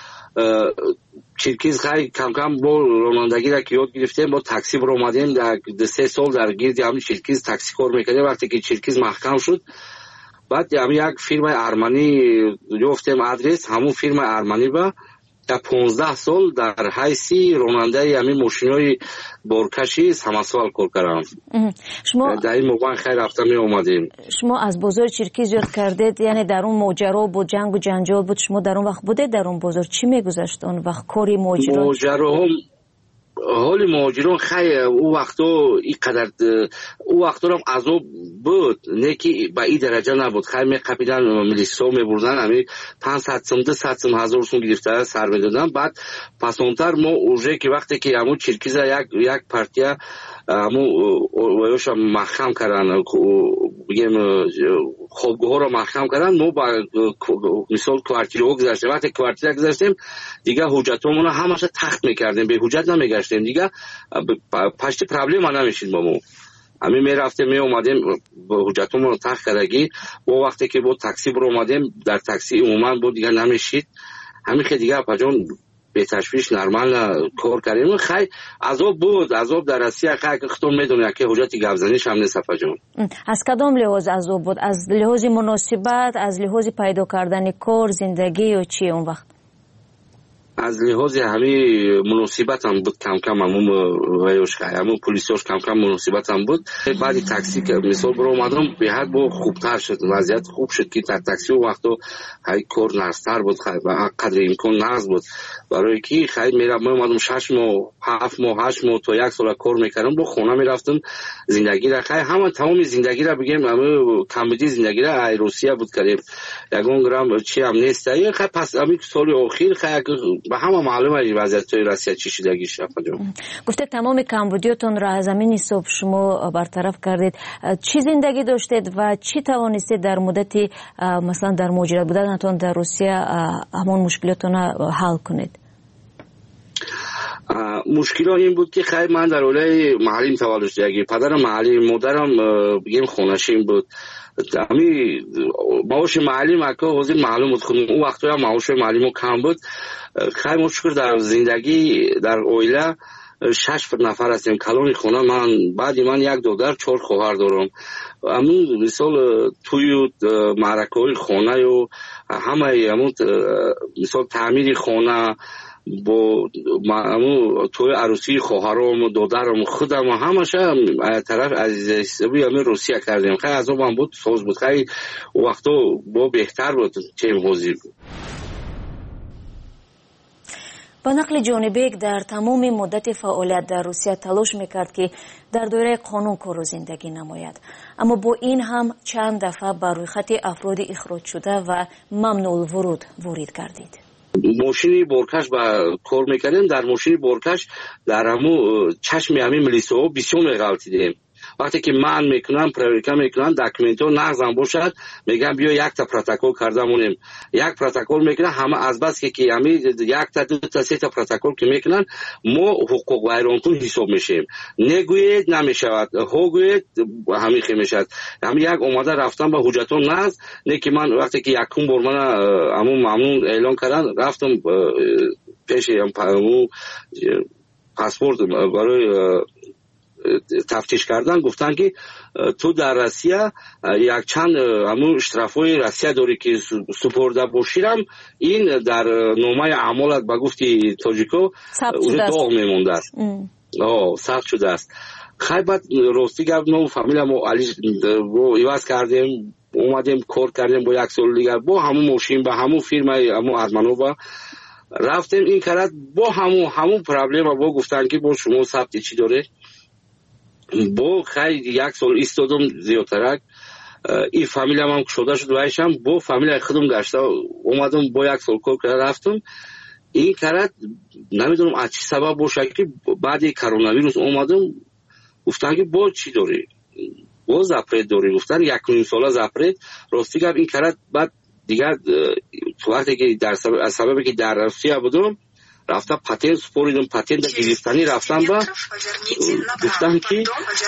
چرکیز خیلی کم کم با رانندگی را که یاد گرفتیم با تاکسی برو اومدیم. در 3 سال در گرد همین چرکیز تاکسی کار میکردیم. وقتی که چرکیز محکم شد بعد همین یک فیرم ارمنی گفتیم آدرس، همون فیرم ارمنی با در 15 سال در حیثی راننده همین ماشینای بارکشی همسال کار کردم. شما در این موقع خیلی رفتم می اومدیم. شما از بازار چرکیز یاد کردید، یعنی در اون ماجرا بود، جنگ و جنجال بود، شما در اون وقت بوده در اون بازار چی میگذشت اون وقت کاری ماجرا؟ حالی مهاجران خیلی او وقتا اینقدر او وقتا هم عذاب بود، نه که به این درجه نبود. خیلی میقپیدن ملیسا میبردن همین 500 سوم 200 سوم 1000 سوم گرفته سر میدادن. بعد پسانتر ما اوجه که وقتی که همون چرکیز یک پارتیا همون ویوش محکم کردن، بگیم خوابگاه ها رو محکم کردن، ما با مثال کوارتیر ها گذاشتیم. وقتی کوارتیر گذاشتیم دیگه حجت همون همشه تخت میکردیم، به حجت نمیگشتیم دیگه، پشت پرابلم ها نمیشید با ما. همین میرفتیم می اومدیم با حجت همون تخت کردگی. با وقتی که با تاکسی برو اومدیم در تاکسی عموما بود دیگه نمیشید. همین که دیگه پجان به تشویش نرمال کار کردیم. خیلی عذاب بود، عذاب در روسیه خیلی خودتون میدونید که حجت گوزنیش هم نیست فجان. از کدام لحاظ عذاب بود؟ از لحاظ مناسبت، از لحاظ پیدا کردن کار، زندگی و چی اون وقت؟ از لحاظ همین مناسبت هم بود، کم کم همون ویوش همون پلیساش کم کم مناسبت هم بود. بعدی تاکسی که مثال برو اومدم به حد با خوبتر شد، وضعیت خوب شد که در تاکسی و وقتا خیلی کار نرستر بود، خیلی قدر امکان نرز بود. برای که خیلی میرم اومدم 6 ماه 7 ماه 8 ماه تا 1 سال کار میکردم، با خونه میرفتم زندگی را خیلی همون تمام زندگی را بگیم همون کمبودی زندگی را ای روسیه بود کردیم. یگان گرام چی هم نیست. خیلی پس همین سال اخیر خیلی به همه معلومه وضعیت روسیه چی شدگی شد. گفته تمام کمبودیاتون را از زمین حساب شما برطرف کردید. چی زندگی داشتید و چی توانستید در مدتی مثلا در مهاجرت بودنتون در روسیه همون مشکلاتون حل کنید؟ مشکل این بود که خیلی من در اولای محلیم تولد شدگی، پدرم محلی، مادرم بگیم خونشین بود. همی معاش معلم که حاضر معلوم بود اون وقتا معاش معلم کم بود. خیلی مشکل در زندگی در اویله 6 نفر هستیم کلان خونه. من بعد من یک دختر 4 خواهر دارم. همون مثال توی معرکه خانه و همه همون مثال تعمیر خانه با توی عروسی خواهرام و دادرم خودم و همشه طرف عزیزی همین روسیه کردیم. خیلی از اون بود سوز بود. خیلی وقتا با بهتر بود چیم حاضر بود. با نقل جونی بیگ در تمام مدت فعالیت در روسیه تلاش میکرد که در دایره قانون کار و زندگی نماید، اما با این هم چند دفعه بر روی خط افراد اخراج شده و ممنوع الورود وارد گردید. ماشینی بارکش با کار میکردیم. در ماشینی بارکش در همون چشم همین ملیسا بسیار غلطی دیدیم. وقتی که من میکنم پروریکا میکنم داکیومنتو نقضم باشد میگم بیا یک تا پروتکل کردمونیم. یک پروتکل میکنن همه از بس که همین یک تا دو تا سه تا پروتکل که میکنن ما حقوق ویرانکن حساب میشیم. نگوید نمیشود، هوگوید همین خیلی میشد. همین یک اومده رفتم با حجتون نقض نه که من وقتی که یکم بار من همون ممنون اعلان کردن رفتم پیش همون پاسپورت برای تفتیش کردن. گفتن که تو در روسیه یک چند همون اشترافای روسیه داری که سپرده باشیرم این در نامه اعمالت با گفتی تاجیکو اونجا داغ میمونده است. ثبت شده است. خیلی بعد راستی گفت ما فامیل ما علی رو ایواز کردیم اومدیم کار کردیم با یک سال دیگر با همون ماشین با همون فیرمای همون ارمانووا رفتیم. این کرد با همون پرابلم با گفتن که با شما ثبت چی داره. با خیلی یک سال ایستادم زیادترک این فامیلم هم شده شد وایشم با فامیل خودم گشته اومدم با یک سال کار کرده رفتم. این کرد نمیدونم از چی سبب باشه که بعد کرونا ویروس اومدم گفتن که با چی داری با زپرت داری. گفتن 1.5 ساله زپرت. راستی گفت این کرد بعد دیگر وقتی که در سببی که در روسیه بودم رفتم پاتنت سپوریدم. پاتنت گرفتنی رفتم با گفتم که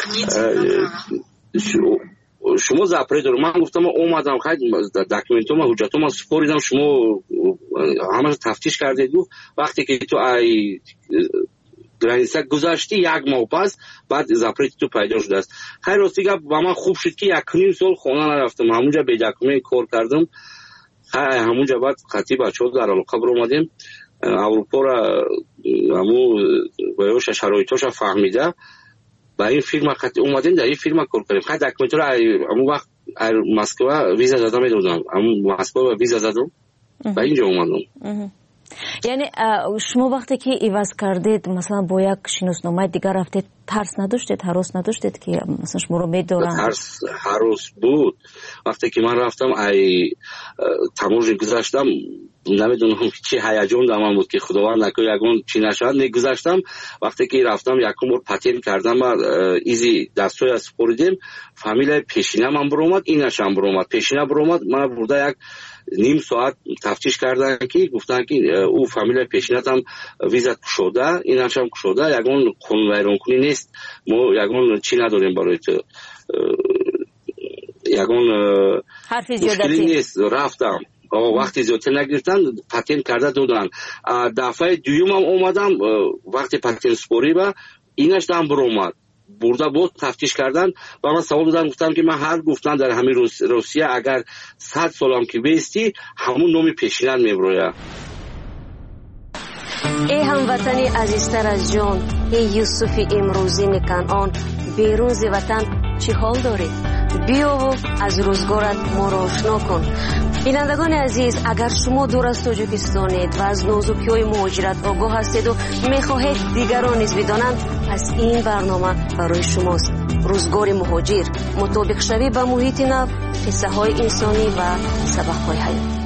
شما زپرت دارم. من گفتم اومدم خیلی داکیومنتوم حجتوم سپوریدم شما همه تفتیش کردید. وقتی که تو ای گرانیسه گذاشتی یک ماه پس بعد زپرت تو پیدا شده است. خیلی راستی گفت با من خوب شد که 1.5 سال خونه نرفتم. همونجا به داکیومنت کار کردم. همونجا بعد خطی بچه‌ها در القبر اومدیم اروپا را همون ویوش شرایطش فهمیده با این فیلم خطی اومدیم در این فیلم کار کردیم. خیلی داکیومنت را همون وقت مسکو ویزا زدم میدادم همون مسکو ویزا زدم و اینجا اومدم. یعنی شما وقتی که ایواز کردید مثلا با یک شناسنامه دیگر رفتید ترس نداشتید؟ هراس نداشتید که مثلا شما رو میدارن؟ ترس هراس بود. وقتی که من رفتم ای تماشا گذاشتم نمیدونم چی هیجان در من بود که خداوند نکنه یگون چی نشد نگذاشتم. وقتی که رفتم یکم بار پاتین کردم و ایزی دستوی از سپوریدیم فامیل پیشینه من برومد اینش هم برومد پیشینه برومد. من بوده یک نیم ساعت تفتیش کردن که گفتن که او فامیل پیشینت هم ویزا شده اینش هم شده یگون قانون ویرانکنی نیست ما یگون چی نداریم برای تو یگون مشکلی نیست. رفتم وقتی زیادتر نگرفتن پاتین کرده دادن. دفعه دوم هم اومدم وقتی پاتین سپوری با اینش هم برومد برده بود تفتیش کردن و من سوال دادم گفتم که من هر گفتن در همین روسیه اگر 100 سالم که بیستی همون نومی پیشینن میبروید. ای هموطنی عزیزتر از جان، ای یوسف امروزی کنعان، بیرون ز وطن چی حال دارید؟ بیا و از روزگارت ما را آشنا کن. بینندگان عزیز، اگر شما دور از تاجیکستانید و از نازکی‌های مهاجرت آگاه هستید و می‌خواهید دیگران نیز بدانند، پس این برنامه برای شماست. روزگار مهاجر، مطابق شوی با محیط نو، قصه‌های انسانی و سبق‌های حیات.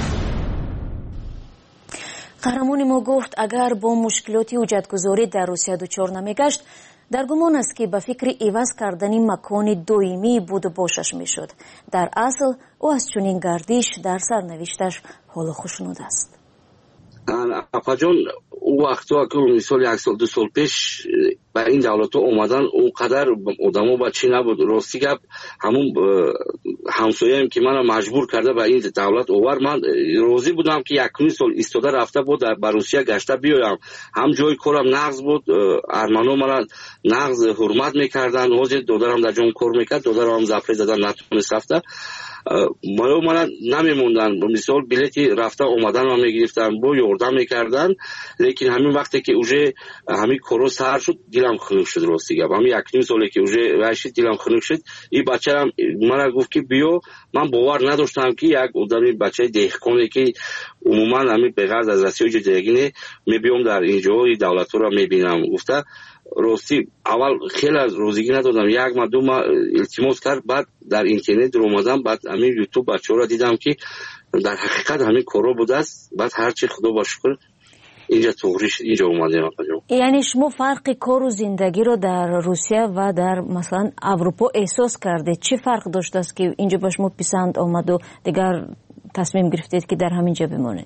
قهرمان ما گفت اگر با مشکلاتی حجتگذاری در روسیه دچار نمیگشت در گمان است که به فکر عوض کردن مکان دائمی بود و باشش میشد. در اصل او از چنین گردش در سرنوشتش حال خوشنود است. اپا جان او وقتا که مثال 1 سال 2 سال پیش با این دولت ها اومدن اونقدر آدم ها بچه نبود. راستی گفت همون همسایه‌ام که منو مجبور کرده به این دولت اوور، من روزی بودم که یک سال ایستاده رفته بود به روسیه گشته بیایم. هم جای کارم نقض بود، ارمنو من نقض حرمت میکردن، وجه دادرم در جام کار میکرد، دادرم هم زفره زدن نتونست رفته، من نمیموندن. مثال بلیتی رفته اومدن ما میگرفتن با یاردم میکردن، لیکن همین وقتی که اوجه همین کارو سر شد دلم خنک شد. راستی گپ همین یک نیم سالی که اوجه واشید دلم خنک شد. این بچه‌ام من گفت که بیا، من باور نداشتم که یک آدمی بچه دهقانی که عموما همین به غرض از رسیای جدیگینه میبیام در اینجا دولت رو میبینم. گفته راستی اول خیلی از روزگی ندادم، یک ما دو ما التماس کرد، بعد در اینترنت رو اومدم، بعد همین یوتیوب بچه‌ها رو دیدم که در حقیقت همین کارو بوده است. بعد هرچی خدا با شکر اینجا توریش اینجا اومدیم. یعنی شما فرق کار و زندگی رو در روسیه و در مثلا اروپا احساس کرده؟ چه فرق داشته است که اینجا به شما پسند آمد و دیگر تصمیم گرفتید که در همینجا بمانید؟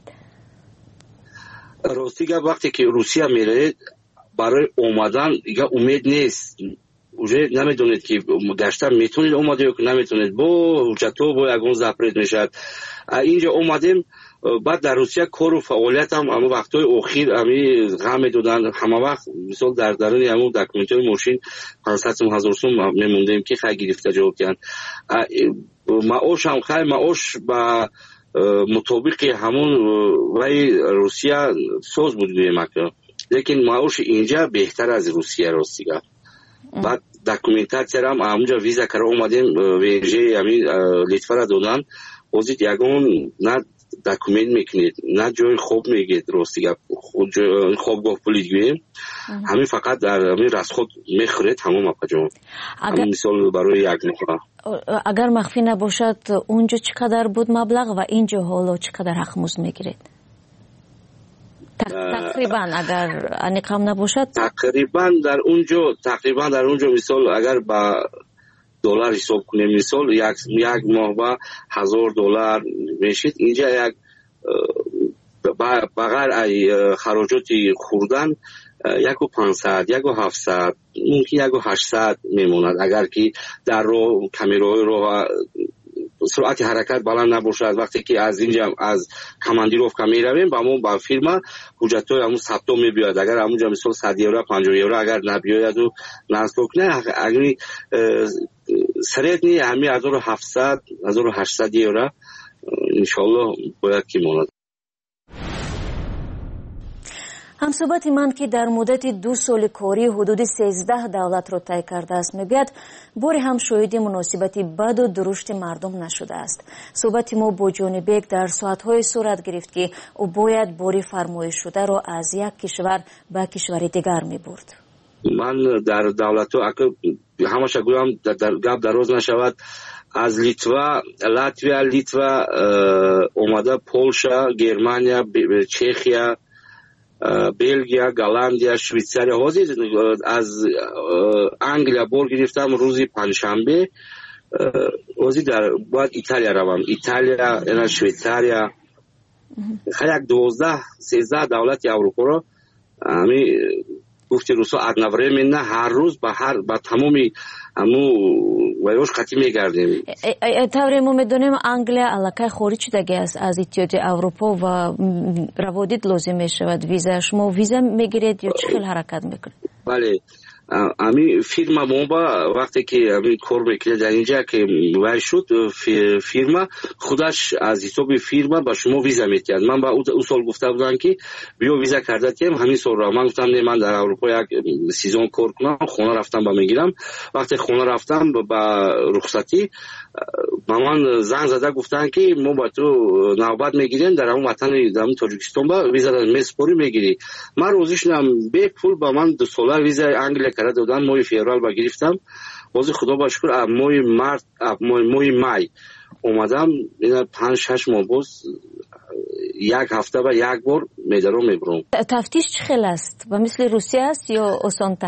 راستی وقتی که روسیه میرید برای اومدن دیگه امید نیست، اوجه نمیدونید که گشتن میتونید اومده یا که نمیتونید، با حجتو با یگون زپرید میشد. اینجا اومدیم، بعد در روسیه کار و فعالیت هم اما وقتای اخیر همی غم دادن، همه وقت مثال در درون همون دکومنت‌های ماشین 500,000 سوم میموندیم که خیلی گرفته جواب کردن. معاش هم خیلی معاش با مطابق همون وی روسیه ساز بود بیمکه، لیکن معاش اینجا بهتر از روسیه راستیگه. بعد دکومنتاسیا هم همونجا ویزا کرده اومدیم ویژه همین لیتوا را دادن، وزید یگون نه دکومنت میکنید نه جای خوب میگید راستیگه، خوابگاه پولید گویم همین فقط در همین رسخود میخورید همون مپجام. همین مثال برای یک نفر. اگر مخفی نباشد اونجا چقدر بود مبلغ و اینجا حالا چقدر حقموز میگیرید؟ تقریبا اگر انیقام نباشد تقریبا در اونجا مثال اگر با دلار حساب کنیم، مثال یک ماه با $1,000 میشید، اینجا یک بغیر خراجات خوردن 1,500 1,700 ممکن 1,800 میموند. اگر که در رو کامیرای رو سرعت حرکت بلند نباشد، وقتی که از اینجا از کماندیروفکا میرویم با همون با فیرما حجتای همون ثبتو میبیاد، اگر همونجا مثلا 100 یورو 50 یورو اگر نبیاید و نصب کنه اگر سریعت نی همین 1,700 1,800 یورو انشالله باید که ماند. همصحبت من که در مدت 2 سال کاری حدود 13 دولت را طی کرده است میگوید باری هم شاهد مناسبت بد و درشت مردم نشده است. صحبت ما با جونی بیگ در ساعتهای صورت گرفت که او باید باری فرمایش شده را از یک کشور به کشور دیگر میبرد. من در دولت همش گویم در گپ دراز نشود، از لیتوا اومده پولشا، گرمانیا، چخیا، بلژیا، گالندیا، شویتساریا، حاضر از انگلیا بار گرفتم روزی پنجشنبه، حاضر در باید ایتالیا روم، ایتالیا، شویتساریا، خیلی 12-13 دولت اروپا را همی گفتی روسا ادنوره منه هر روز با تمامی همو ویروش خطی میگردیم. طوری ما میدونیم انگلیا علاقه خارج شدگی است از اتحادیه اروپا و روابط لازم میشود ویزا. شما ویزا میگیرید یا چه خیلی حرکت میکنید؟ بله، امی فیرما بومبا وقتی که امی کار میکنه در اینجا که وای شد فیرما خودش از حساب فیرما با شما ویزا میداد. من با اصول گفته بودم که بیا ویزا کردم، همین سال را من گفتم نه من در اروپا یک سیزن کار کنم، خونه رفتم با میگیرم. وقتی خونه رفتم با رخصتی با من زنگ زده گفتن که ما با تو نوبت میگیریم در اون وطن در تاجیکستان با ویزا مسپوری میگیری. من روزش نم به پول با من $2 ویزا انگلیس کرده دادن، ماه فوریه با گرفتم. باز خدا با شکر ماه مای اومدم، اینا 5-6 ماه باز یک هفته و یک بار میدارم میبرم. تفتیش چه خیلی است؟ و مثل روسیه است یا آسان‌تر؟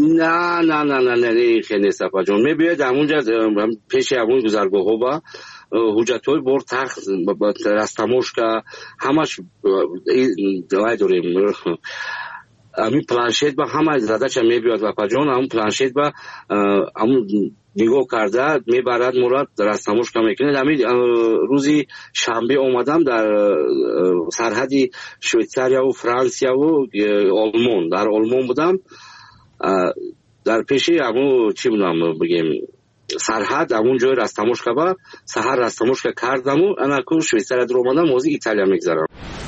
نه خیلی صفا جان میباید همونجا پیش همون گذرگاه ها با حجتهای بار تخت رستموش که همش دوای داریم، همین پلانشیت با همه زده چه میباید و پجان همون پلانشیت با همون نگاه کرده میبرد مراد رستموشکا میکنه. همین روزی شنبه اومدم در سرحد شویتریا و فرانسیا و آلمان، در آلمان بودم، در پیش همون چی بودم بگیم سرحد همون جای رستموشکا با سحر رستموشکا کردم و انا که شویتریا در اومدم موزی ایتالیا میگذارم.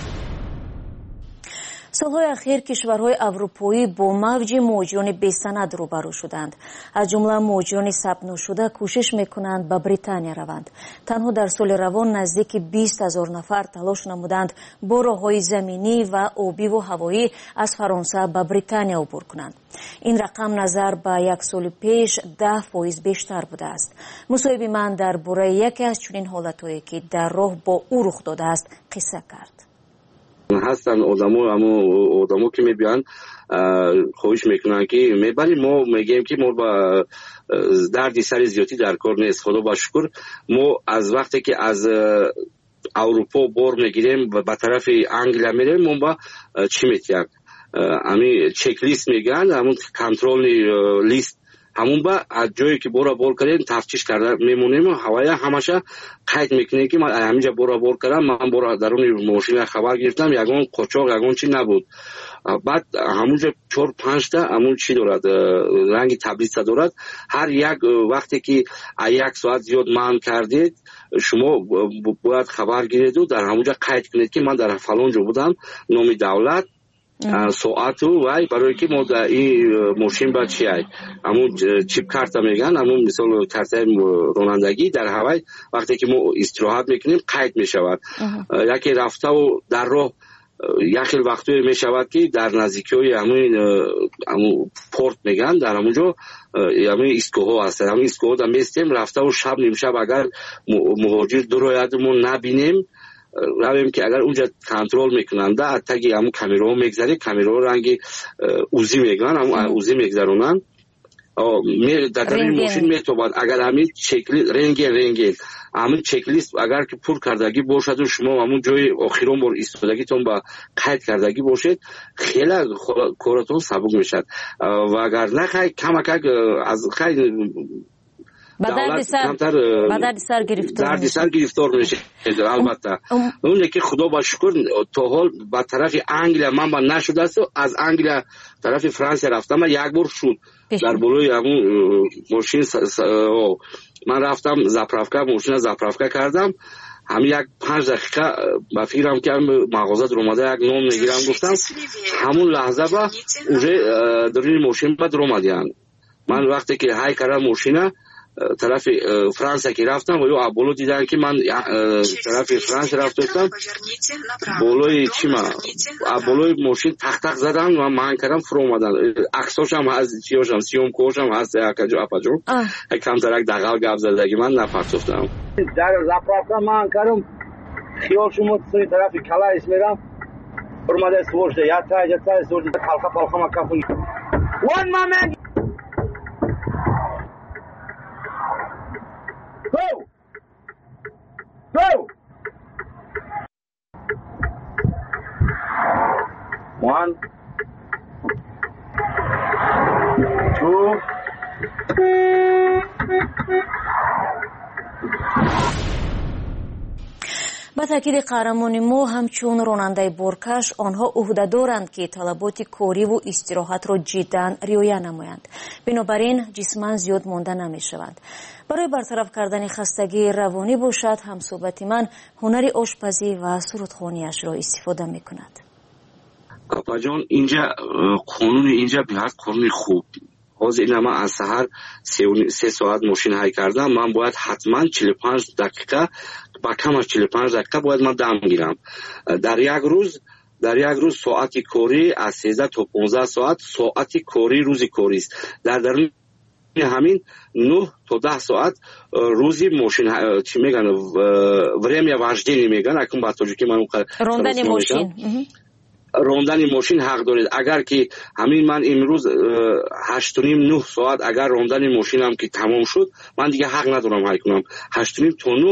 سالهای اخیر کشورهای اروپایی با موج مهاجران بی‌سند روبرو شدند. از جمله مهاجران ثبت نشده کوشش میکنند به بریتانیا روند. تنها در سال روان نزدیک 20,000 نفر تلاش نمودند با راههای زمینی و آبی و هوایی از فرانسه به بریتانیا عبور کنند. این رقم نظر به یک سال پیش 10% بیشتر بوده است. مصاحبه من درباره یکی از چنین حالتهایی که در راه با او رخ داده است قصه کرد. هستن آدمو که میبیان خواهش میکنن که میبریم، ما میگیم که ما با دردی سر زیادی در کار نیست. خدا با شکر ما از وقتی که از اروپا بار میگیریم و به طرف انگلیا میریم ما با چی میتیم همین چک لیست میگن، همون کنترل لیست، همون با از جایی که بورا بار کردیم تفتیش کرده میمونیم و هوایی همشه قید میکنه که من همینجا بورا بار کردم، من بورا درون ماشین خبر گرفتم یگان قاچاق یگان چی نبود. بعد همونجا 4-5 تا همون چی دارد رنگی تبلیغ دارد، هر یک وقتی که 1 ساعت زیاد من کردید شما باید خبر گیرید و در همونجا قید کنید که من در فلان جا بودم، نام دولت، ساعت و برای که ما در این ماشین باید چی هست همون چیپ کارت میگن، همون مثال کارت رانندگی در هوای وقتی که ما استراحت میکنیم قید میشود. یکی رفته و در راه یکی وقتی میشود که در نزدیکی های همون پورت میگن، در همونجا همون ایستگاه هست، همون ایستگاه در میستیم رفته و شب نیم شب اگر مهاجر درایدمون نبینیم رویم که اگر اونجا کنترل میکنند حتی همون کامیرا میگذاره، کامیرا رنگی اوزی میگن، همون اوزی میگذارونن در این ماشین میتوباد اگر همین شکلی رنگی همین چک لیست اگر که پر کردگی باشد و شما همون جای آخرون بار ایستادگیتون با قید کردگی باشید خیلی کارتون سبک میشد و اگر نه خیلی کمک از خیلی دردی سر گرفتار میشه. البته اون که خدا با شکر تا حال با طرف انگلیا من با نشده است، از انگلیا طرف فرانسه رفتم یک بار شد در بالای همون ماشین من رفتم ماشین زاپرافکا کردم، همین یک 5 دقیقه با فکرم که مغازه در اومده یک نام میگیرم گفتم همون لحظه با اونجا در این ماشین با در اومدیم. من وقتی که های کردم ماشینه طرف فرانسه که رفتم و یو ابولو دیدن که من طرف فرانسه رفتم بولوی چی ما ابولوی ماشین تق تق زدم و من کردم فرو اومدن عکساش هم از چیاشم سیوم کوش هم هست اکجو اپاجو کم ترک دغال گپ زدگی من نپرسفتم در زاپرافکا من کردم خیال شما سوی طرف کلاس میرم اومده سوژده یا تا سوژده پالخا ما کافون one moment Go! Go! 1 2 با تاکید قهرمان ما همچون راننده بارکش آنها عهده دارند که طلبات کاری و استراحت را جدا رعایت نمایند، بنابراین جسماً زیاد مانده نمی شوند. برای برطرف کردن خستگی روانی باشد همصحبت من هنر آشپزی و سرودخوانیش را استفاده می کند. کاپا جان اینجا قانون اینجا بیاد قانون خوب باز این من از سحر 3 ساعت ماشین های کردم، من باید حتما 45 دقیقه با کم از 45 دقیقه باید من دم گیرم. در یک روز ساعت کاری از 13 تا 15 ساعت کاری روزی کاری است. در همین 9 تا 10 ساعت روزی ماشین چی میگن время вождения میگن، اکنون با توجه که من راندن ماشین راندن ماشین حق دارید. اگر که همین من امروز 8.5-9 ساعت اگر راندن ماشینم که تمام شد من دیگه حق ندارم های کنم. 8.5 تا 9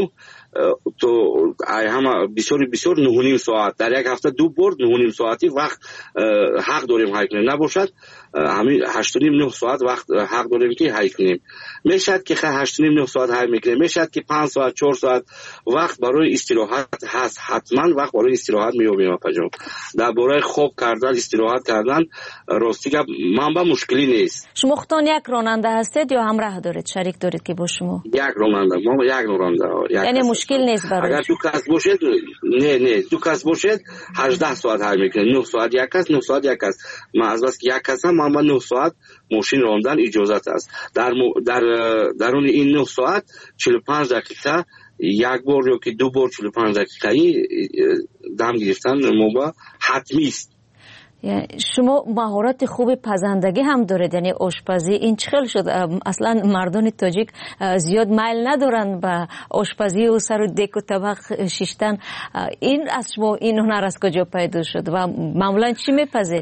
تو همه بسیار 9.5 ساعت در یک هفته 2 بار 9.5 ساعتی وقت حق داریم هایک کنیم. نباشد همین 8.5-9 ساعت وقت حق داریم که هایک کنیم. میشد که 8.5-9 ساعت هایک میکنیم، میشد که 5 ساعت 4 ساعت وقت برای استراحت هست. حتما وقت برای استراحت میابیم. پجام درباره خواب کردن استراحت کردن راستی که منبع مشکلی نیست. شما خودتان یک راننده هستید یا همراه دارید، شریک دارید که با شما؟ یک راننده، ما یک راننده. یعنی مشکل نیست برای اگر 2 کس باشد نه 2 کس باشد 18 ساعت هایک میکنیم. 9 ساعت یک کس، 9 ساعت یک کس. من از بس که یک کس هم من 9 ساعت ماشین راندن اجازت است. در اون این 9 ساعت 45 دقیقه یک بار یا که 2 بار 45 دقیقه‌ای دم گرفتن موبا حتمی است. شما مهارت خوب پزندگی هم دارید، یعنی آشپزی. این چخل شد اصلا مردان تاجیک زیاد میل ندارن به آشپزی و سر و دک و طبق شیشتن. این از شما این هنر از کجا پیدا شد و معمولا چی میپزید؟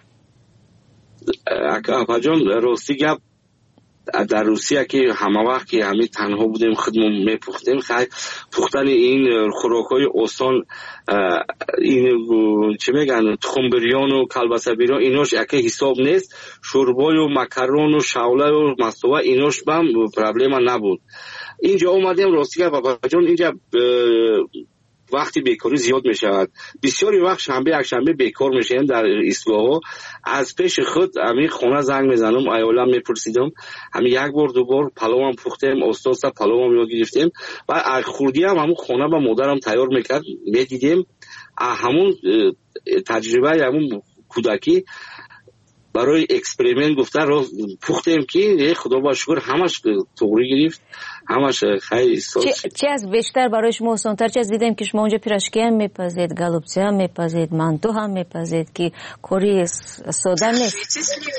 اکا جان راستی گپ در روسیه که همه وقت که همین تنها بودیم خودمون میپختیم، خیلی پختن این خوراکای آسان، این چه میگن تخم بریان و کلبسه بریان ایناش اگه حساب نیست. شوربای و مکرون و شوله و مستوه ایناش بهم پرابلم نبود. اینجا اومدیم راستی که بابا جان اینجا وقتی بیکاری زیاد می شود. بسیاری وقت شنبه یک شنبه بیکار میشیم در ایستگاه. از پیش خود همین خونه زنگ میزنم، ایالم میپرسیدم، همین 1 بار 2 بار پلو هم پختیم، استاد پلو هم یاد گرفتیم و خوردی هم همون خونه با مادرم تیار میکرد میدیدیم. همون تجربه همون کودکی برای اکسپریمنت گفتن رو پختیم که خدا با شکر همش توری گرفت، همش خیلی چی از بیشتر برای شما آسان‌تر؟ چه از دیدیم که شما اونجا پیراشکی هم میپزید، گالوپسی هم میپزید، مانتو هم میپزید که کاری ساده نیست.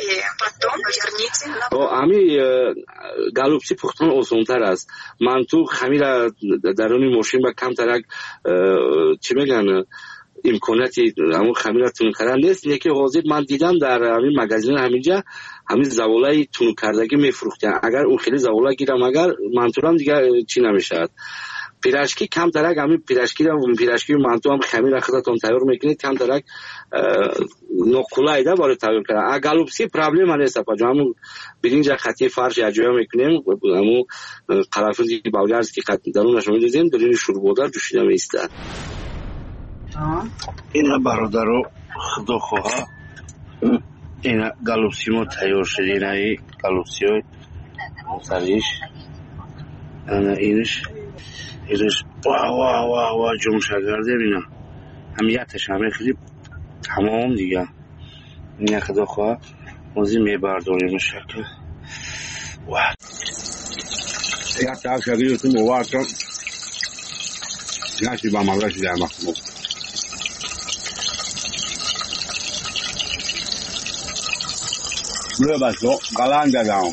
همین گالوپسی پختن آسان‌تر است. مانتو خمیر درون ماشین با کم ترک چی میگن امکاناتی همون خمیر تون کردن نیست. یکی حاضر من دیدم در همین مغازین همینجا همین زوالای تون کردگی میفروختن. اگر اون خیلی زوالا گیرم اگر منطورم دیگه چی نمیشد. پیراشکی کم ترک همین پیراشکی رو پیراشکی منطور هم خمیر خودتون تیار میکنید کم ترک نقلای ده برای تیار کردن. گالوپسی پرابلم نیست پجا همون برنج خطی فرش اجرا میکنیم، همون قرنفل بلغارس که خط درونش میذاریم درین شوربودار جوشیده میستاد. اینا برادرو خدا خواه اینا گالوپسی ما تیار شد. اینا ای گالوپسی های مصریش اینش واه جمع شگرده اینا همیتش همه خیلی تمام دیگه. اینا خدا خواه موزی میبرداریم شکل واه یک تا شگری تو موارد کن نشی با مغرشی در مخمو روی بسو قلن دادم.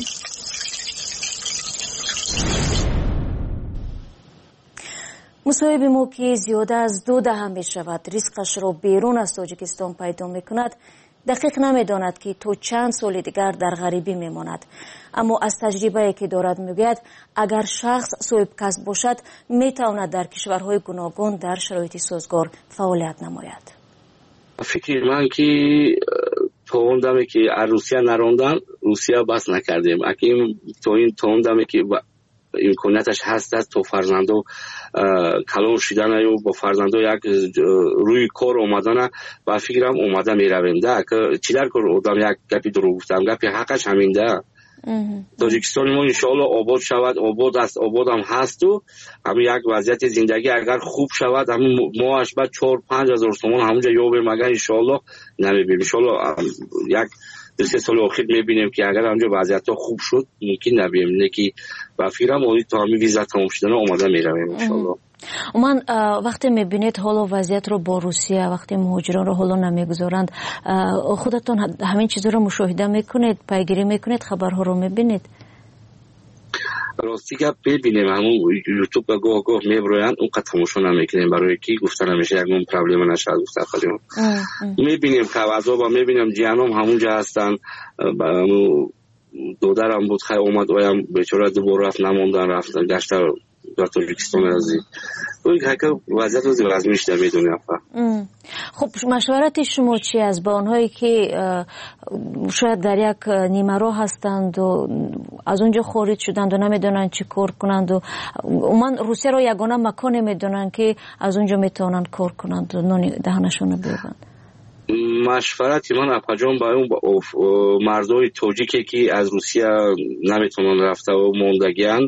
مصاحبه ما که زیاده از 2 دهه می شود ریسکش را بیرون از تاجیکستان پیدا می کند، دقیق نمی داند که تو چند سال دیگر در غریبی می ماند. اما از تجربه که دارد می گوید اگر شخص صاحب کسب باشد می تواند در کشورهای گوناگون در شرایط سازگار فعالیت نماید. فکر من که توندمی که روسیه نراندن روسیه بس نکردیم. اگه تو این توندمی که امکاناتش هست از تو فرزندو کلان شدن و با فرزندو یک روی کار اومدن و فکرم اومده میرویم ده که چی در کار آدم یک گپی درو گفتم گپی حقش همین ده. تاجیکستان ما انشاءالله آباد شود، آباد است، آباد هم هست و همین یک وضعیت زندگی اگر خوب شود همین ماهش بعد 4-5 هزار تومان همونجا یابیم اگر انشاءالله نمیبینیم. انشاءالله یک 2-3 سال اخیر میبینیم که اگر همونجا وضعیت خوب شد ممکن نبینیم نه که و فکرم اونی تا همین ویزا تمام شدن آماده میرویم انشاءالله. من وقتی میبینید حالا وضعیت رو با روسیه وقتی مهاجران رو حالا نمیگذارند خودتون همین چیزا رو مشاهده میکنید، پیگیری میکنید، خبرها رو میبینید؟ راستی که ببینیم همون یوتیوب گاه میبرویند اون قد تماشا نمیکنیم برای کی گفتن همیشه یکمون پرابلم نشد گفتن خودمون میبینیم خبرها با میبینیم جیانم همونجا هستن. دودرم بود خیلی اومد اویم بیچاره دوباره رفت نموندن رفتن گشتر در تاجیکستان ازی اون که وضعیت روز وضع بیشتر میدونه. خب مشورت شما چی از با آنهایی که شاید در یک نیمه راه هستند و از اونجا خارج شدند و نمیدونن چی کار کنند و من روسیه رو یگانه مکان میدونن که از اونجا میتونن کار کنند و نون دهنشون رو بیارن؟ مشورتی من اپاجان با اون مردای تاجیکی که از روسیه نمیتونن رفته و موندگیان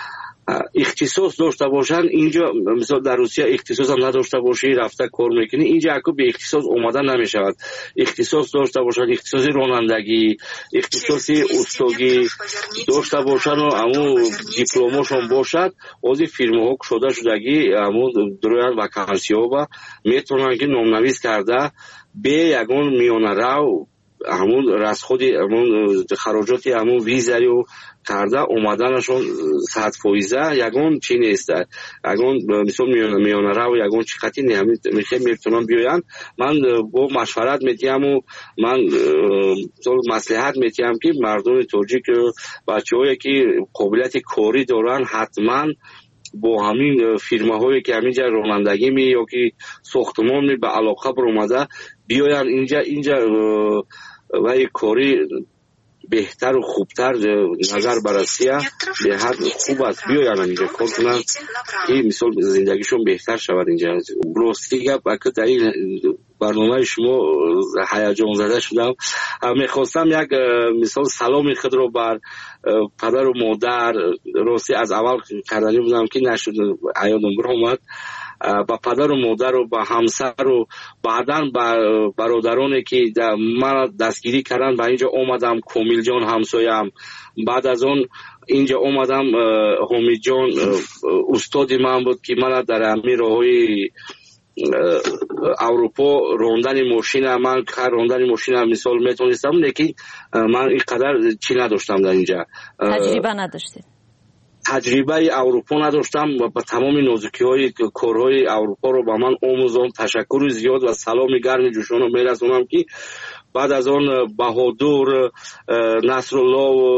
اختصاص داشته باشن اینجا، مثلا در روسیه اختصاص هم نداشته باشی رفته کار میکنی، اینجا اکو به اختصاص اومدن نمیشود. اختصاص داشته باشن، اختصاص رانندگی، اختصاص استاگی داشته باشن و همون دیپلمشون باشد، از فیرما ها شده شدگی همون درویان وکانسی ها با میتونن که نامنویس کرده به یگان میانه رو همون رسخودی همون خراجاتی همون ویزایی و کرده اومدنشون 100% یگان چی نیست. یگان مثلا میانه رو یگان چقدر میتونن بیاین. من با مشورت میتیم و من مصلحت میتیم که مردم تاجیک بچه هایی که قابلیت کاری دارن حتما با همین فیرما هایی که همینجا رانندگی می یا که ساختمان می به علاقه برآمده بیاین اینجا و یک کاری بهتر و خوبتر نظر بررسیه به حد خوب است بیاین اینجا کار کنن که مثال زندگیشون بهتر شود. اینجا راستی گپ اگه در این برنامه شما هیجان زده شدم، میخواستم یک مثال سلام خود رو بر پدر و مادر راستی از اول کردنی بودم که نشد عیادم برآمد، با پدر و مادر و با همسر و بعداً با برادرانی که من دستگیری کردن به اینجا اومدم. کمیل جان همسایم، بعد از اون اینجا اومدم حمید جان استادی من بود که من در همین راههای اروپا راندن ماشین من راندن ماشین مثال میتونستم، لیکن من اینقدر چی نداشتم در اینجا، تجربه نداشتید. تجربه اروپا نداشتم و با تمام نازکی های کارهای اروپا رو با من آموزان. تشکر زیاد و سلام گرم جوشان رو میرسونم که بعد از آن بهادر نصرالله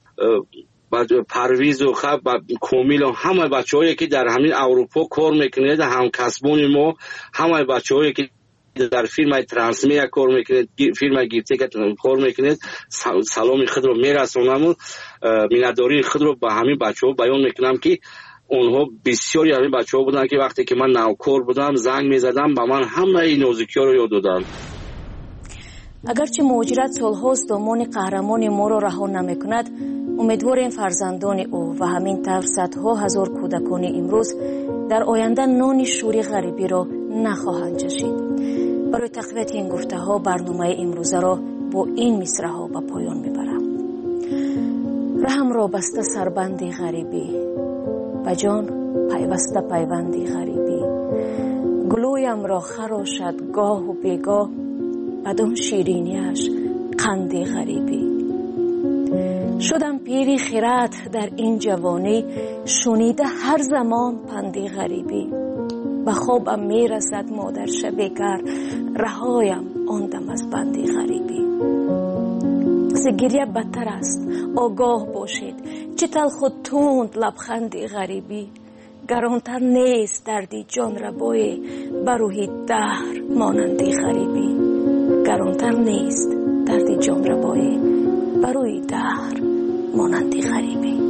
و پرویز و خب کمیل و همه بچه هایی که در همین اروپا کار میکنید، هم کسبون ما، همه بچه هایی که در فیلم ترانسمیا کار میکنید، فیلم گیفته که کار میکنید، سلام خود رو میرسونم و مینداری خود رو به همین بچه ها بیان میکنم که اونها بسیاری همین بچه ها بودن که وقتی که من نوکار بودم زنگ میزدم به من همه این نازکی ها رو یاد دادن. اگرچه مهاجرت سالهاست دامان قهرمان ما را رها نمیکند، امیدواریم فرزندان او و همین طور صدها هزار کودکان امروز در آینده نان شوری غریبی را نخواهند چشید. برای تقویت این گفته ها برنامه امروزه را با این مصرع ها به پایان میبرم. رحم را بسته سربندی غریبی، به جان پیوسته پیوندی غریبی، گلویم را خراشد گاه و بیگاه، بدان شیرینیش قندی غریبی. شدم پیری خیرات در این جوانی، شنیده هر زمان پندی غریبی. به خوابم میرسد مادر شبیگر، رهایم آندم از بندی غریبی. ز گریه بدتر است آگاه باشید، چه تلخ و تند لبخندی غریبی. گرانتر نیست دردی جان ربای، بروحی دهر مانندی غریبی. گرانتر نیست دردی جان ربای، بروی دهر مانندی غریبی.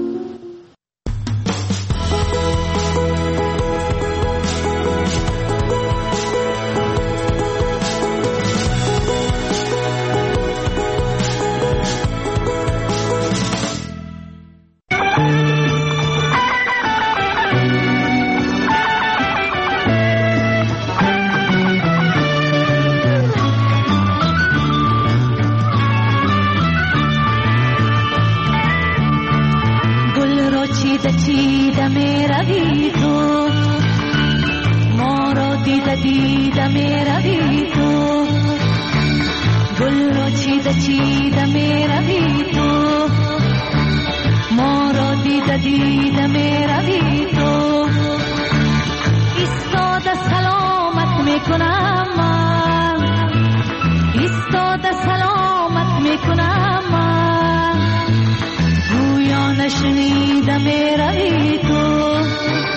نشنیدم روی تو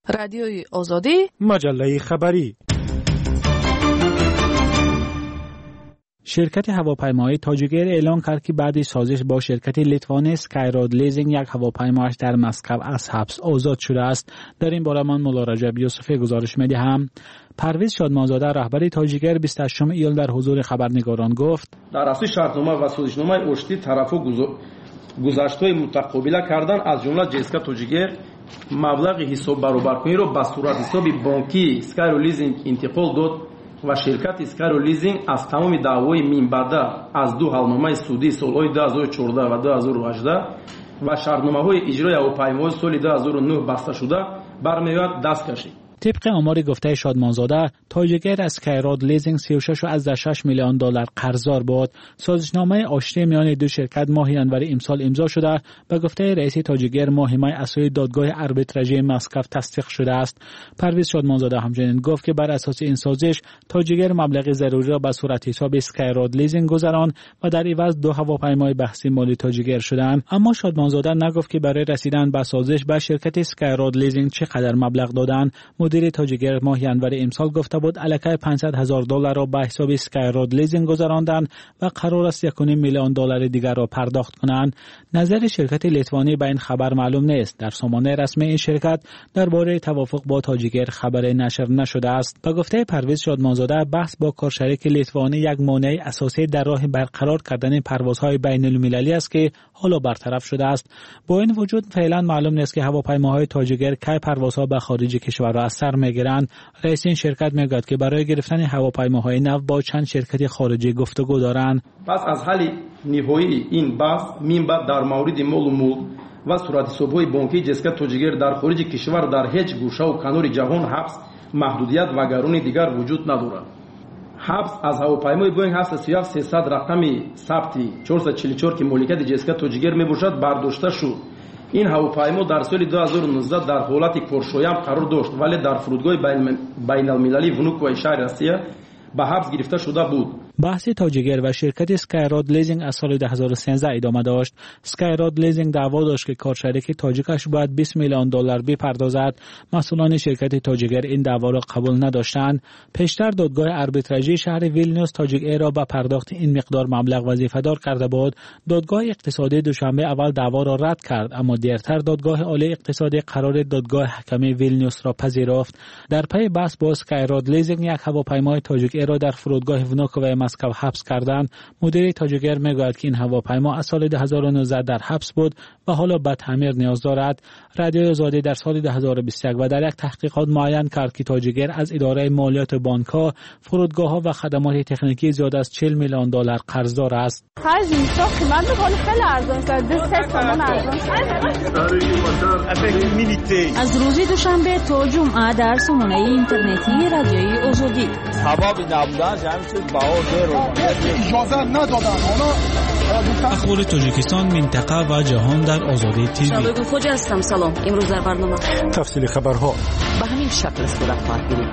رادیوی آزادی، مجله خبری. شرکت هواپیمایی تاجیک‌ایر اعلام کرد که بعد از سازش با شرکت لیتوانی اسکایراد لیزینگ یک هواپیمایش در مسکو از حبس آزاد شده است. در این باره من مولا رجب یوسفی گزارش می‌دهم. پرویز شادمانزاده رهبر تاجیک‌ایر 28 ایول در حضور خبرنگاران گفت: در اساس شرطنامه و سازشنامه اشتی طرف‌ها گذشت‌های متقابله کردن از جمله جسکا تاجیک‌ایر مبلغ حساب برابرکنی را به صورت حساب بانکی اسکایراد لیزینگ انتقال داد و شرکت اسکایراد لیزینگ از تمام دعوای منبعده از دو حلنامه سودی سالهای 2014 و 2018 و شرطنامه‌های اجرای هواپیماهای سال 2009 بسته شده برمی‌آید دست کشید. طبق آمار گفته شادمانزاده، تاجیک‌ایر اسکایراد لیزینگ 36.6 میلیون دلار قرضدار بود. سازشنامه آشتی میان دو شرکت ماه ژانویه امسال امضا شده و گفته رئیس تاجیک‌ایر محکمه اساسی دادگاه آربیتراژی مسکو تصدیق شده است. پرویز شادمانزاده همچنین گفت که بر اساس این سازش تاجیک‌ایر مبلغ ضروری را به صورت حساب اسکایراد لیزینگ گذراند و در عوض دو هواپیمای بحثی مال تاجیک‌ایر شدند. اما شادمانزاده نگفت که برای رسیدن به سازش به شرکت اسکایراد لیزینگ چقدر مبلغ دادند. مدیر تاجیک‌ایر ماه ژانویه امسال گفته بود الکی $500,000 را به حساب اسکایراد لیزینگ گذراندند و قرار است 1.5 میلیون دلار دیگر را پرداخت کنند. نظر شرکت لیتوانی به این خبر معلوم نیست. در سامانه رسمی این شرکت درباره توافق با تاجیک‌ایر خبری نشر نشده است. به گفته پرویز شادمانزاده بحث با کارشریک لیتوانی یک مانع اساسی در راه برقرار کردن پروازهای بین‌المللی است که حالا برطرف شده است. با این وجود فعلا معلوم نیست که هواپیماهای تاجیک‌ایر کی پروازها به خارج کشور را از سر میگیرند. رئیس این شرکت میگوید که برای گرفتن هواپیماهای نو با چند شرکت خارجی گفتگو دارند. پس از حل نهایی این بحث منبع در مورد مال و ملک و صورت حساب‌های بانکی جسکا تاجیک‌ایر در خارج کشور در هیچ گوشه و کنار جهان حبس محدودیت و گرانی دیگر وجود ندارد. حبس از هواپیمای بوینگ 737 رقمی ثبتی 444 که مالکیت جسکا تاجیک‌ایر میباشد برداشته شد. این هواپیما در سال 2019 در حالت کارشویم قرار داشت ولی در فرودگاه بین‌المللی ونوکو شهر روسیه به حبس گرفته شده بود. بحث تاجیک‌ایر و شرکت اسکایراد لیزینگ از سال 2013 ادامه داشت. اسکایراد لیزینگ دعوا داشت که کارشریک تاجیکش باید 20 میلیون دلار بپردازد. مسئولان شرکت تاجیک‌ایر این دعوا را قبول نداشتند. پیشتر دادگاه آربیتراژی شهر ویلنیوس تاجیک‌ایر را به پرداخت این مقدار مبلغ وظیفه‌دار کرده بود. دادگاه اقتصادی دوشنبه اول دعوا را رد کرد اما دیرتر دادگاه عالی اقتصادی قرار دادگاه حکمی ویلنیوس را پذیرفت. در پی بحث با اسکایراد لیزینگ یک هواپیمای تاجیک‌ایر را در فرودگاه ونوکو مسکو حبس کردند. مدیر تاجیک‌ایر میگوید که این هواپیما از سال 2019 در حبس بود و حالا به تعمیر نیاز دارد. رادیوی آزادی در سال 2021 و در یک تحقیقات معین کرد که تاجیک‌ایر از اداره مالیات بانک‌ها، فرودگاه‌ها و خدمات تکنیکی زیاد از 40 میلیون دلار قرضدار است. خرج اینجا قیمت می‌کنه خیلی ارزان است. 2 تومان ارزان است. از روز دوشنبه تا جمعه در سامانه اینترنتی رادیوی آزادی. هوا نبودن همین باور اجازه ندادن. اخبار تاجیکستان، منطقه و جهان در آزادی تیوی. شباب خوش هستم. سلام. امروز در برنامه تفصیل خبرها به همین شکل صورت خواهد گرفت.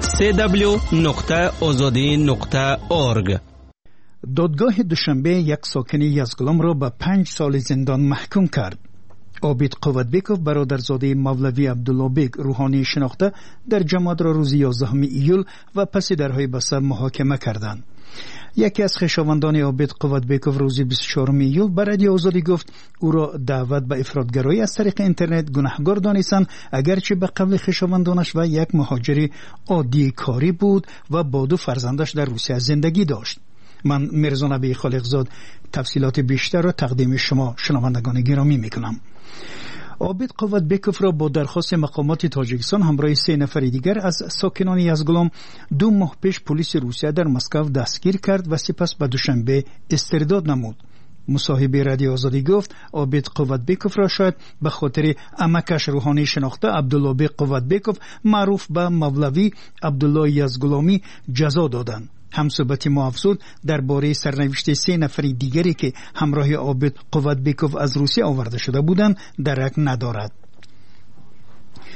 www.azadi.org. دادگاه دوشنبه یک ساکن یزگلام را به 5 سال زندان محکوم کرد. عابد قوتبیکوف برادرزاده مولوی عبدالله بیگ روحانی شناخته در جماعت را روز 11 ایول و پس درهای بسته محاکمه کردند. یکی از خویشاوندان عابد قوتبیکوف روز 24 ایول به رادیو آزادی گفت او را دعوت به افراطگرایی از طریق اینترنت گناهکار دانستند، اگرچه به قبل خویشاوندانش و یک مهاجر عادی کاری بود و با 2 فرزندش در روسیه زندگی داشت. من میرزا نبی خالقزاد تفصیلات بیشتر را تقدیم شما شنوندگان گرامی میکنم. عابد قوتبیکوف را با درخواست مقامات تاجیکستان همراه 3 نفر دیگر از ساکنان یزگلام 2 ماه پیش پلیس روسیه در مسکو دستگیر کرد و سپس به دوشنبه استرداد نمود. مصاحبه رادیو آزادی گفت عابد قوتبیکوف را شاید به خاطر عمکش روحانی شناخته عبدالله بیگ قوتبیکوف معروف به مولوی عبدالله یزگلامی جزا دادند. همصحبت ما افزود درباره سرنوشت 3 نفر دیگری که همراه عابد قوتبیکوف از روسیه آورده شده بودند درک ندارد.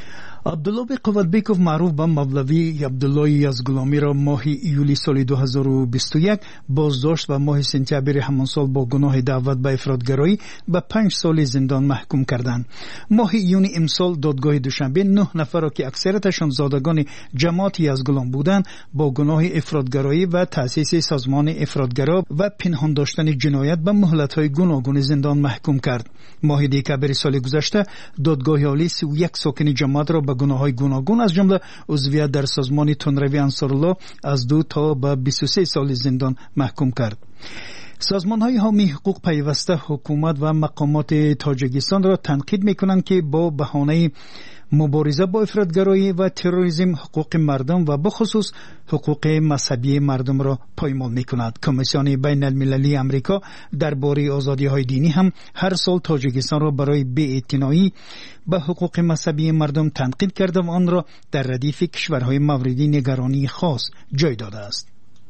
عبدالله قوتبیکوف معروف به مولوی عبدالله یزدگلامی را ماه ایولی سال 2021 بازداشت و ماه سپتامبر همان سال با گناه دعوت به افراطگرایی به 5 سال زندان محکوم کردند. ماه یونی امسال دادگاه دوشنبه 9 نفر را که اکثرتشان زادگان جماعت یزدگلام بودند با گناه افراطگرایی و تأسیس سازمان افراطگرا و پنهان داشتن جنایت به مهلت‌های گوناگون زندان محکوم کرد. ماه دکمبر سال گذشته دادگاه عالی 31 ساکن جماعت را به گناه‌های گوناگون از جمله عضویت در سازمان تندروی انصارالله از 2 تا به 23 سال زندان محکوم کرد. سازمان‌های حامی حقوق پیوسته حکومت و مقامات تاجیکستان را تنقید می‌کنند که با بهانه مبارزه با افراطگرایی و تروریسم حقوق مردم و بخصوص حقوق مذهبی مردم را پایمال می‌کند. کمیسیون بین المللی امریکا درباره آزادی‌های دینی هم هر سال تاجیکستان را برای بی‌اعتنایی به حقوق مذهبی مردم تنقید کرده و آن را در ردیف کشورهای مورد نگرانی خاص جای داده است.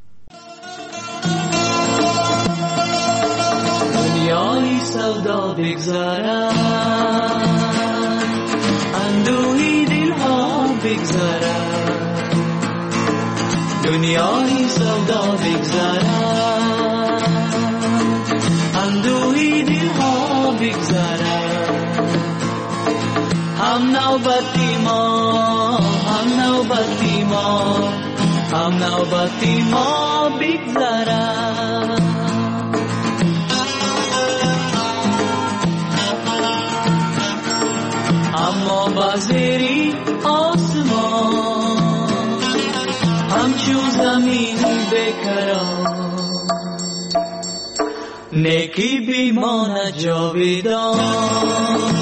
دنیای سودا بگذرد، اندوهی دلها بگذرد، دنیای سودا بگذرد، اندوهی دلها بگذرد، هم نوبتی ما، هم نوبتی ما، هم نوبتی ما بگذرد. اما بازری آسمان همچون زمین بکران، نیکی بیماند جاویدان.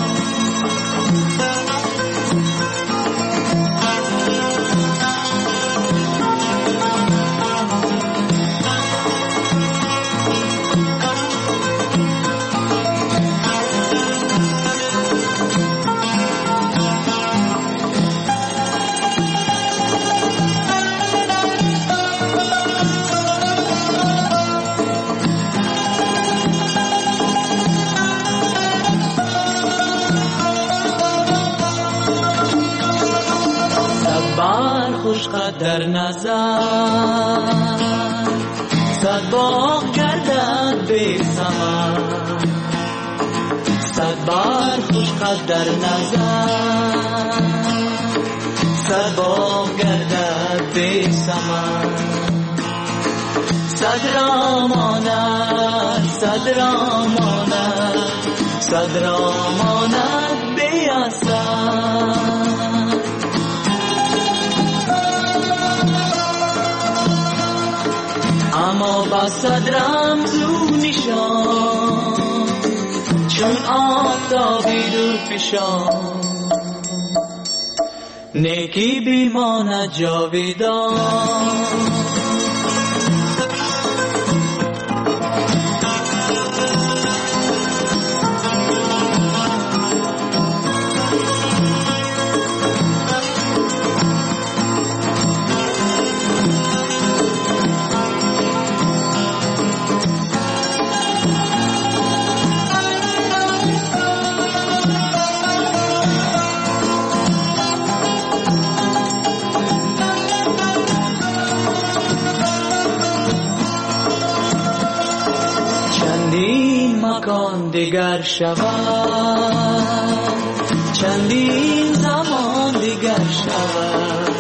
در نظر صد باغ گردد بی ثمر، صد بار خوش قد در نظر صد باغ گردد بی ثمر. صد را ماند، صد را ماند، صد را ماند بی اثر. اما با صد رمزو نشان چون آفتابی دور فشان، نیکی بیماند جاویدان. دیگر شود، چندین زمان دیگر شود،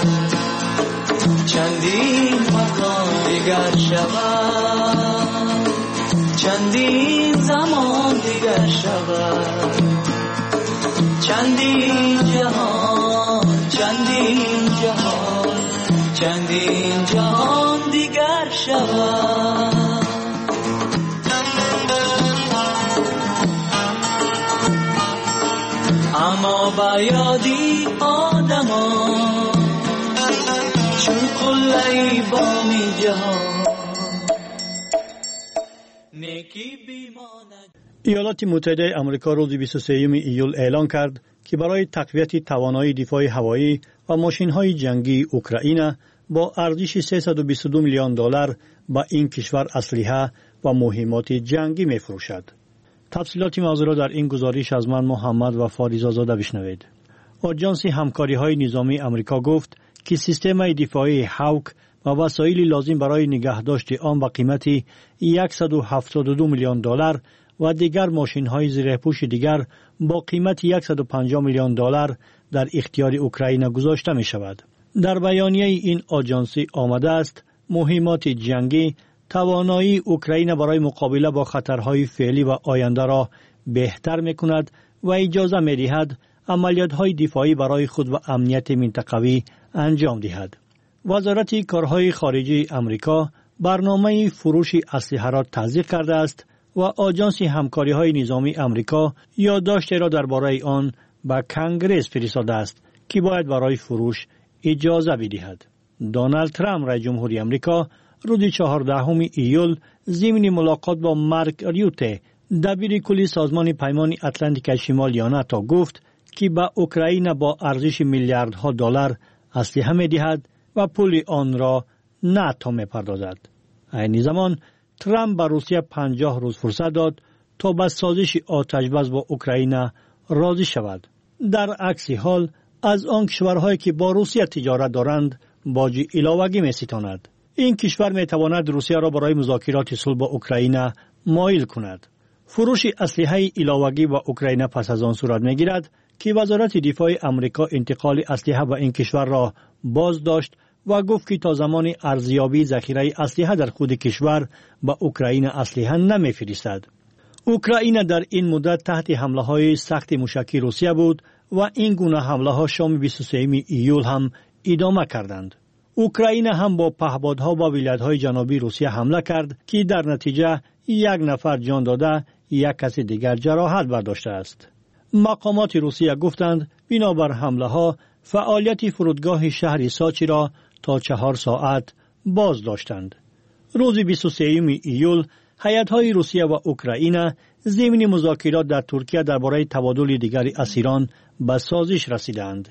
چندین مکان دیگر شود، چندین زمان دیگر شود، چندین جهان، چندین جهان، چندین جهان دیگر شود. اما با یادی آدمان چون قلعی بامی جهان، نیکی بیماند. ایالات متحده آمریکا روز 23 ایول اعلان کرد که برای تقویت توانایی دفاع هوایی و ماشین‌های جنگی اوکراین با ارزش 322 میلیون دلار به این کشور اسلحه و مهمات جنگی می‌فروشد. تفصیلات موضوع را در این گزارش از من محمد و فاریزا زاده بشنوید. آژانس همکاری‌های نظامی آمریکا گفت که سیستم دفاعی هاوک و وسایل لازم برای نگهداشت آن با قیمت 172 میلیون دلار و دیگر ماشین‌های زیرپوش دیگر با قیمت 150 میلیون دلار در اختیار اوکراین گذاشته می‌شود. در بیانیه این آژانس آمده است مهمات جنگی توانایی اوکراین برای مقابله با خطرهای فعلی و آینده را بهتر می‌کند و اجازه می‌دهد عملیات‌های دفاعی برای خود و امنیت منطقوی انجام دهد. وزارت کارهای خارجه آمریکا برنامه فروش اسلحه را تصدیق کرده است و آژانس همکاری‌های نظامی آمریکا یادداشتی را درباره آن به کنگره فرستاده است که باید برای فروش اجازه بدهد. دونالد ترامپ رئیس جمهوری آمریکا روز 14 ایول ضمن ملاقات با مارک ریوته دبیر کلی سازمان پیمان اتلانتیک شمالی ناتو گفت که به اوکراین با ارزش میلیاردها دلار اسلحه می‌دهد و پول آن را ناتو می‌پردازد. این زمان ترامپ به روسیه 50 روز فرصت داد تا به سازش آتش‌بس با اوکراین راضی شود. در عکس حال از آن کشورهایی که با روسیه تجارت دارند باج علاوه‌ای می‌ستاند. این کشور می‌تواند روسیه را برای مذاکرات صلح با اوکراین مایل کند. فروش اسلحه علاوه‌ای با اوکراین پس از آن صورت می‌گیرد که وزارت دفاع آمریکا انتقال اسلحه به این کشور را باز داشت و گفت که تا زمان ارزیابی ذخیره اسلحه در خود کشور به اوکراین اسلحه نمی‌فرستد. اوکراین در این مدت تحت حمله‌های سخت موشکی روسیه بود و این گونه حمله‌ها شام 23 ایول هم ادامه کردند. اوکراین هم با پهپادها با ولایت‌های جنوبی روسیه حمله کرد که در نتیجه یک نفر جان داده، یک کس دیگر جراحت برداشته است. مقامات روسیه گفتند بنابر حمله‌ها فعالیت فرودگاه شهر ساچی را تا 4 ساعت باز داشتند. روز 23 ایول هیئت‌های روسیه و اوکراین ضمن مذاکرات در ترکیه درباره تبادل دیگر اسیران به سازش رسیدند.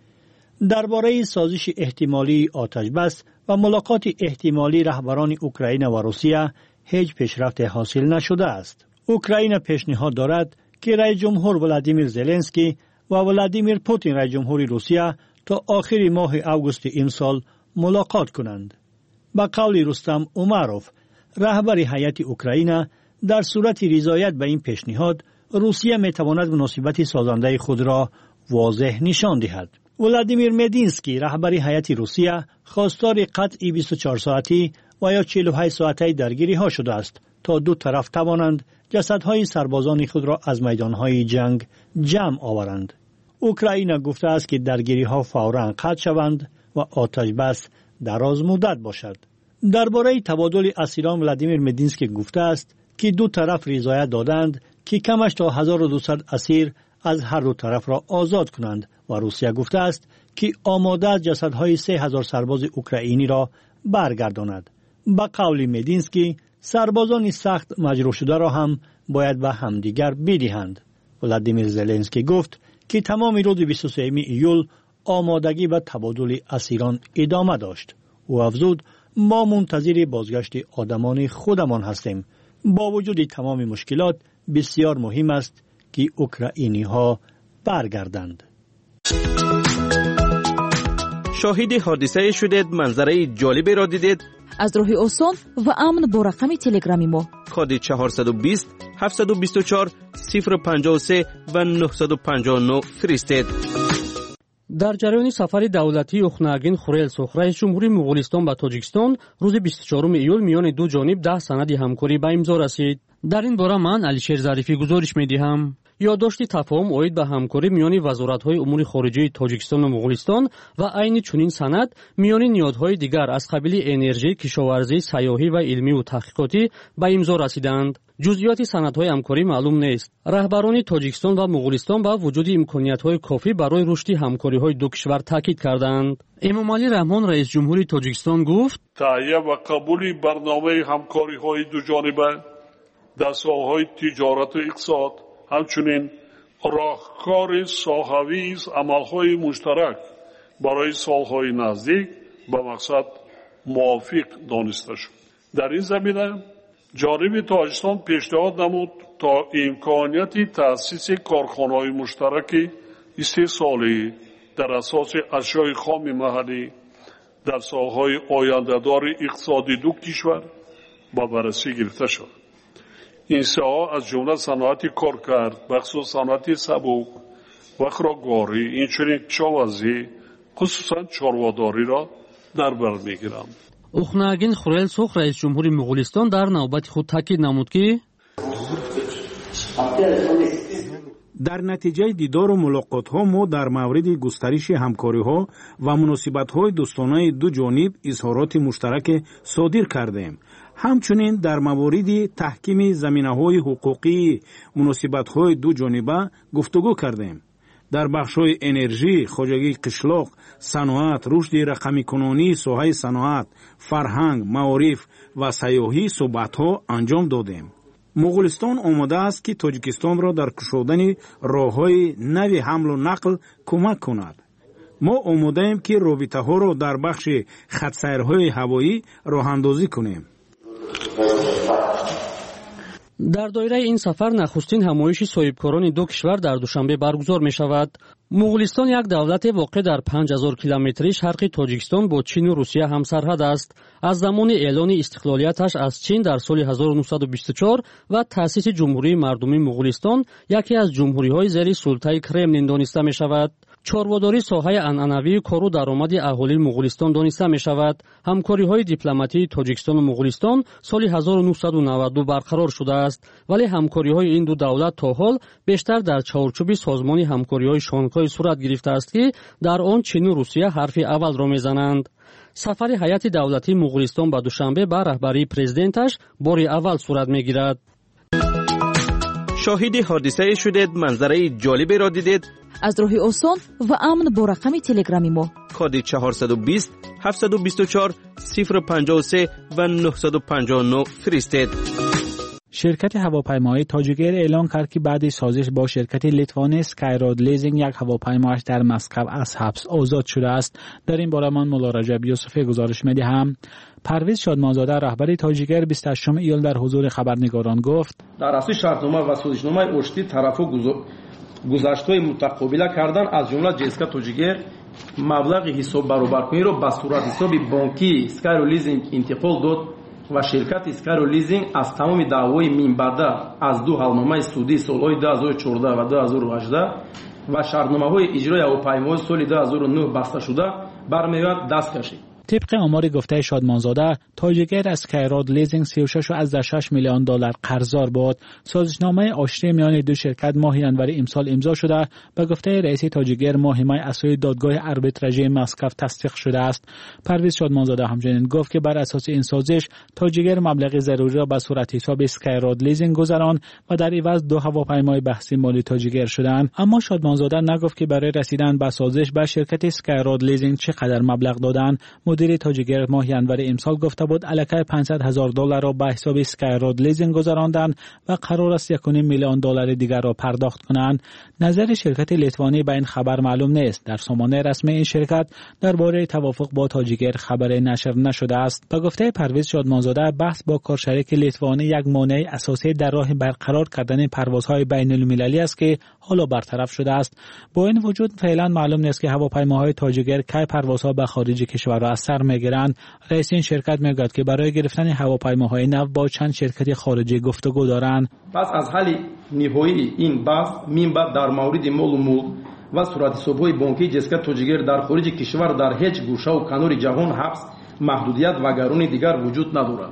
درباره سازش احتمالی آتش‌بس و ملاقات احتمالی رهبران اوکراین و روسیه هیچ پیشرفت حاصل نشده است. اوکراین پیشنهاد دارد که رئیس جمهور ولادیمیر زلنسکی و ولادیمیر پوتین رئیس جمهوری روسیه تا آخر ماه آگوست این سال ملاقات کنند. با قول رستم اوماروف رهبر هیئت اوکراین در صورت رضایت به این پیشنهاد روسیه میتواند مناسبت سازنده خود را واضح نشان دهد. ولادیمیر مدینسکی رهبر هیئت روسیه خواستار قطع 24 ساعتی و یا 48 ساعته درگیری ها شده است تا دو طرف توانند جسدهای سربازان خود را از میدانهای جنگ جمع آورند. اوکراین گفته است که درگیری ها فوراً قطع شوند و آتش بس دراز مدت باشد. درباره تبادل اسیران ولادیمیر مدینسکی گفته است که دو طرف رضایت دادند که کمش تا 1200 اسیر از هر دو طرف را آزاد کنند و روسیه گفته است که آماده است جسدهای 3000 سرباز اوکراینی را برگرداند. با قول مدینسکی سربازان سخت مجروح شده را هم باید به همدیگر بدهند. ولادیمیر زلنسکی گفت که تمام روز 23 ایول آمادگی به تبادل اسیران ادامه داشت. او افزود ما منتظر بازگشت آدمان خودمان هستیم. با وجود تمام مشکلات بسیار مهم است که اوکراینی ها برگردند. شاهد حادثه شدید، منظره جالبی را دیدید؟ از راه آسان و امن با رقم تلگرامی ما کد 420 724 053 و 959 فرستید. در جریان سفر دولتی اوخناگین خورلسوخ رئیس جمهوری مغولستان به تاجیکستان روز 24 ایول میان دو جانب 10 سند همکاری به امضا رسید. در این باره من علیشیر ظریفی گزارش می‌دهم. یادداشت تفاهم اوید به همکاری میان وزارت‌های امور خارجه تاجیکستان و مغولستان و عین چنین سند میان نهادهای دیگر از قبیل انرژی، کشاورزی، سیاحی و علمی و تحقیقاتی به امضا رسیدند. جزئیات سندهای همکاری معلوم نیست. رهبران تاجیکستان و مغولستان با وجود امکانیت‌های کافی برای رشد همکاری‌های دو کشور تاکید کردند. امامعلی رحمان رئیس جمهوری تاجیکستان گفت: تهیه و قبول برنامه همکاری‌های دو جانبه در ساحه‌های تجارت و اقتصاد همچنین راهکار ساحوی است عملهای مشترک برای سالهای نزدیک به مقصد موافق دانسته شد. در این زمینه جانب تاجیکستان پیشنهاد نمود تا امکانیت تأسیس کارخانه‌های مشترک استحصالی در اساس اشیاء خام محلی در ساحه‌های آینده‌دار اقتصادی دو کشور با بررسی گرفته شد. این ساحه از جمله صنعت کارکرد، بخصوص صنعت سبک و خوراکواری، اینچنین کشاورزی خصوصا چارواداری را در بر میگیرند. اخناگین خورل سوخ رئیس جمهوری مغولستان در نوبت خود تاکید نمود که در نتیجه دیدار و ملاقات‌ها ما در مورد گسترش همکاری‌ها و مناسبت‌های دوستانه دو جانب اظهارات مشترک صادر کردیم. همچنین در مورد تحکیم زمینه‌های حقوقی مناسبت‌های دو جانبه گفتگو کردیم. در بخش‌های انرژی، خواجگی قشلاق، صنعت، رشد رقمی کنونی، ساحه صنعت، فرهنگ، معارف و سیاحی صحبت‌ها انجام دادیم. مغولستان آماده است که تاجیکستان را در کشودن راه‌های نوی حمل و نقل کمک کند. ما آماده ایم که رابطه‌ها را در بخش خط‌سیرهای هوایی راه‌اندازی کنیم. در دایره این سفر نخستین همایش صاحبکاران دو کشور در دوشنبه برگزار می شود. مغولستان یک دولت واقع در 5000 کیلومتری شرقی تاجیکستان با چین و روسیه همسرحد است. از زمان اعلان استقلالیتش از چین در سال 1924 و تأسیس جمهوری مردمی مغولستان یکی از جمهوری‌های زیر سلطه کرملین دانسته می شود. چاره‌واداری ساحه عنعنوی کارو درآمد اهالی مغولستان دانسته می شود. همکاری‌های دیپلماتی تاجیکستان و مغولستان سال 1992 برقرار شده است، ولی همکاری‌های این دو دولت تا حال بیشتر در چارچوب سازمان همکاری‌های شانگهای صورت گرفته است که در آن چین و روسیه حرف اول را می‌زنند. سفر هیئت دولتی مغولستان به دوشنبه به رهبری پرزیدنتش بار اول صورت می‌گیرد. شاهد حادثه شدید، منظره جالبی را دیدید؟ از راه آسان و امن با رقم تلگرامی ما کد 420 724 053 و 959 فرستید. شرکت هواپیمایی تاجیکر اعلان کرد که بعد سازش با شرکت لیتوان اسکایراد لیزینگ یک هواپیمایش در مسکو از حبس آزاد شده است. در این باره من مولا رجب یوسفی گزارش می‌دهم. پرویز شادمانزاده رهبر تاجیکر 28 ایول در حضور خبرنگاران گفت: در اساس شرطنامه و سازشنامه اشتی طرف‌ها گذشته‌های متقابله کردن از جمله جسکا تاجیکر مبلغ حساب برابرکنی را به صورت حساب بانکی اسکایرو لیزینگ انتقال داد و شرکت اسکایرو لیزینگ از تمام دعوای منبعده از دو حلنامه سودی سالهای 2014 و 2018 و شرطنامه‌های اجرای هواپیمای سال 2009 بسته شده برمی‌آید دست کشید. طبق آمار گفته شادمانزاده، تاجیکر از اسکایراد لیزینگ 36.6 میلیون دلار قرضدار بود. سازشنامه آشتی میان دو شرکت ماه ینوری امسال امضا شده. به گفته رئیس تاجیکر ماهیمه اساسی دادگاه آربیتراژی مسکو تصدیق شده است. پرویز شادمانزاده همچنین گفت که بر اساس این سازش تاجیکر مبلغ ضروری را به صورت حساب اسکایراد لیزینگ گذراند و در عوض دو هواپیمای بحثی مالی تاجیکر شدند. اما شادمانزاده نگفت که برای رسیدن به سازش به شرکت اسکایراد لیزینگ چقدر مبلغ دادند. مدیر تاجیکر ماه ینوری امسال گفته بود الکی $500,000 را به حساب اسکایراد لیزینگ گذراندند و قرار است 1.5 میلیون دلار دیگر را پرداخت کنند. نظر شرکت لیتوانی به این خبر معلوم نیست. در سامانه رسمی این شرکت درباره توافق با تاجیکر خبری نشر نشده است. به گفته پرویز شادمانزاده بحث با کارشریک لیتوانی یک مانع اساسی در راه برقرار کردن پروازهای بین المللی است که حالا برطرف شده است. با این وجود فعلا معلوم نیست که هواپیماهای تاجیکر کی پروازها به خارج کشور را از سر میگیرند. رئیس این شرکت میگوید که برای گرفتن هواپیماهای نو با چند شرکت خارجی گفتگو دارند. پس از حل نهایی این بحث منبع در مورد مال و ملک و صورت حساب‌های بانکی جسکا تاجیکر در خارج کشور در هیچ گوشه و کنار جهان حبس، محدودیت و گرانی دیگر وجود ندارد.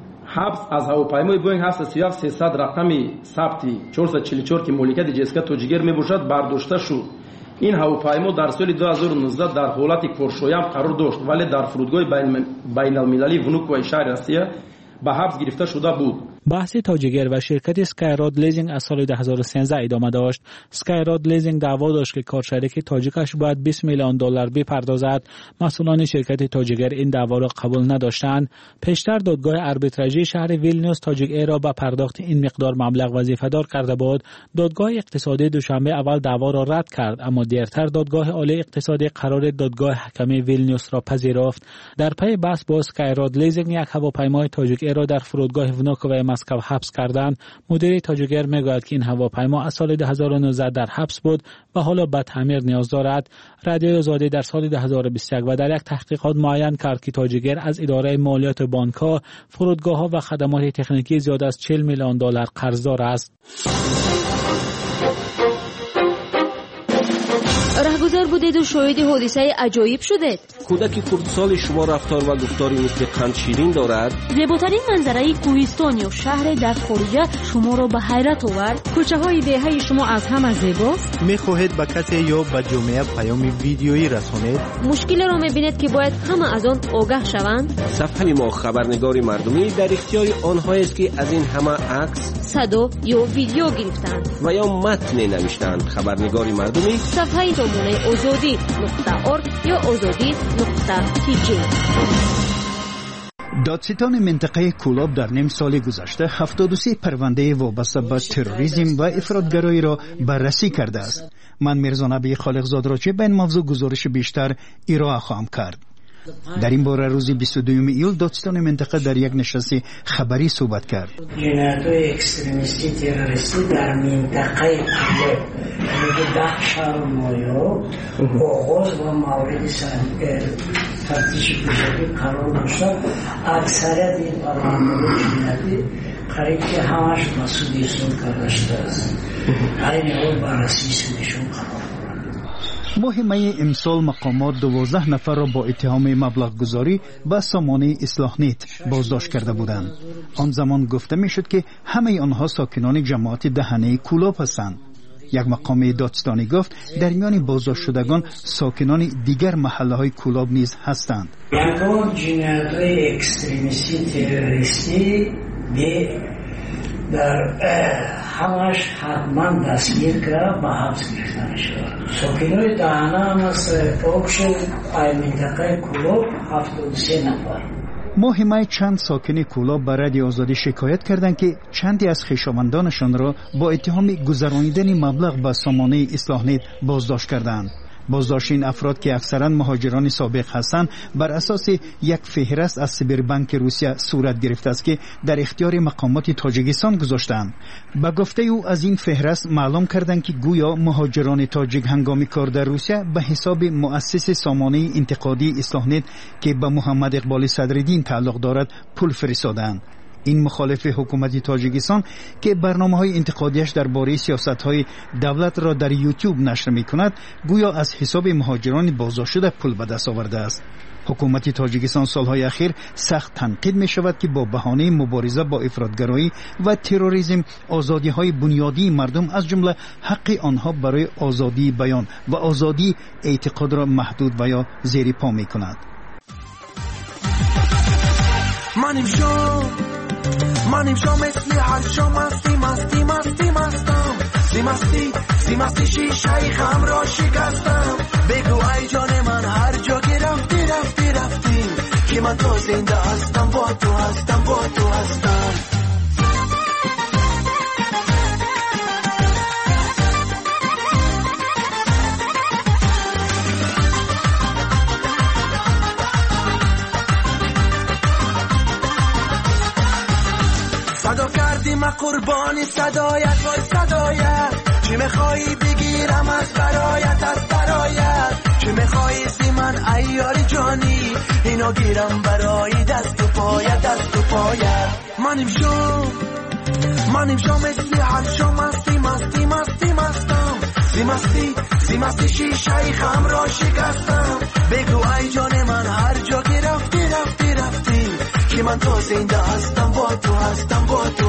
حبس از هواپیمای بوینگ 737 رقمی ثبتی 444 که مالکیت جسکا تاجیکر میباشد برداشته شد. این هواپیما در سال 2019 در حالت کارشویم قرار داشت ولی در فرودگاه بین المللی ونوک و شهر روسیه به حبس گرفته شده بود. بحث تاجیکر و شرکت اسکایراد لیزینگ از سال 2013 ادامه داشت. اسکایراد لیزینگ دعوا داشت که کارشریک تاجیکش باید 20 میلیون دلار بپردازد. مسئولان شرکت تاجیکر این دعوا را قبول نداشتند. پیشتر دادگاه آربیتراژی شهر ویلنیوس تاجیک را به پرداخت این مقدار مبلغ وظیفه‌دار کرده بود. دادگاه اقتصادی دوشنبه اول دعوا را رد کرد، اما دیرتر دادگاه عالی اقتصادی قرار دادگاه حکمی ویلنیوس را پذیرفت. در پی بحث با اسکایراد لیزینگ یک هواپیمای تاجیک را در فرودگاه ونوک و مسکو حبس کردند. مدیر تاجیگر میگوید که این هواپیما از سال 2019 در حبس بود و حالا به تعمیر نیاز دارد. رادیوی آزادی در سال 2021 و در یک تحقیقات معین کرد که تاجیگر از اداره مالیات بانک‌ها، فرودگاه‌ها و خدمات تکنیکی زیاد از 40 میلیون دلار قرضدار است. رهگذر بودید و شاهد حادثه عجایب شدید. کودک کردسال شما رفتار و گفتاری مثل قند شیرین دارد. زیباترین منظره کوهستان یا شهر در خارجه شما را به حیرت آورد. کوچه های دهه شما از همه زیباست. میخواهید به کسی یا به جامعه پیام ویدیویی رسانید؟ مشکلی را میبینید که باید همه از آن آگاه شوند. صفحه ما خبرنگار مردمی در اختیار آنهایی است که از این همه عکس، صدا یا ویدیو گرفتند و یا متن نوشتند. خبرنگار مردمی صفحه تامونه azadi.org یا azadi.tk. دادستان منطقه کولاب در نیم سال گذشته 73 پرونده وابسته به تروریسم و افراطگرایی را بررسی کرده است. من میرزا نبی خالقزاد را چه به این موضوع گزارش بیشتر ارائه خواهم کرد. در این باره روز 22 ایول دادستان منطقه در یک نشست خبری صحبت کرد. جنایت‌های اکستریمیستی تروریستی در منطقه کولاب یعنی 10 شهر مایو آغاز و مورد تفتیش پیشگی قرار داشته. اکثریت این پرونده‌های جنایتی قریب که همش مسئول احسان کرده شده است. این حال بررسی سودشون قرار. مهمه امسال مقامات 12 نفر را با اتهام مبلغ گذاری به سامانه اصلاح نت بازداشت کرده بودند. آن زمان گفته میشد که همه آنها ساکنان جماعت دهنه کولاب هستند. یک مقام دادستانی گفت در میان بازداشت شدگان ساکنان دیگر محله های کولاب نیز هستند. یکم جنایت‌های اکستریمیستی تروریستی در همش حتما دستگیر کرد و حبس گرفتن شد. ساکنان دهنه هم از پاکش منطقه کولاب 73 نفر. مهمه چند ساکن کولاب به رادیو آزادی شکایت کردند که چندی از خویشاوندانشان را با اتهام گذرانیدن مبلغ به سامانه اصلاح نت بازداشت کردند. بازداشت این افراد که اکثرا مهاجران سابق هستند بر اساس یک فهرست از سایبربانک روسیه صورت گرفته است که در اختیار مقامات تاجیکستان گذاشتند. به گفته او از این فهرست معلوم کردند که گویا مهاجران تاجیک هنگام کار در روسیه به حساب مؤسس سامانه انتقادی اصلاح نت که به محمد اقبال صدرالدین تعلق دارد پول فرستادند. این مخالف حکومت تاجیکستان که برنامه‌های انتقادیش درباره سیاست‌های دولت را در یوتیوب نشر می‌کند گویا از حساب مهاجران بازداشت شده پول به دست آورده است. حکومت تاجیکستان سالهای اخیر سخت تنقید می‌شود که با بهانه مبارزه با افراطگرایی و تروریسم آزادی‌های بنیادی مردم از جمله حق آنها برای آزادی بیان و آزادی اعتقاد را محدود و یا زیر پا می‌کند. منیم شو مثل هر شو مستی شیشه خم را شکستم. بگو ای جان من هر جا که رفتی که من تو زنده هستم با تو هستم. صدا کردیم قربانی صدایت وای صدایت. چی میخوایی بگیرم از برایت چی میخوایی زی من ایاری جانی اینو گیرم برای دست و پایت. منیم شو مثل هر شو مستی شیشه خم را شکستم. بگو ای جان من هر جا که رفتی که من تو زنده هستم با تو هستم.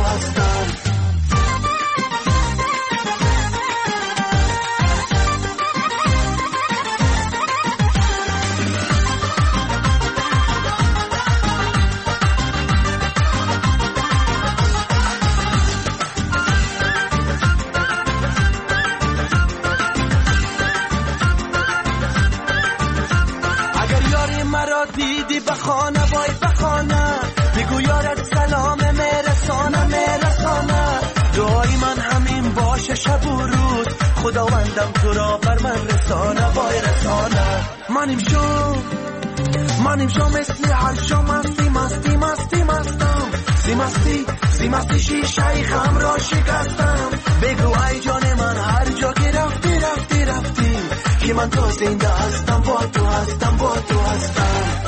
اگر یاری مرا دیدی بخانه بگو یارت سلام میرسانه. دعای من همین باشه شب و روز خداوندم تو را بر من رسانه. منیم شو مثل هر شو مستی زیمستی شیشه خم را شکستم بگو ای جان من هر جا که رفتی که من تو زنده هستم با تو هستم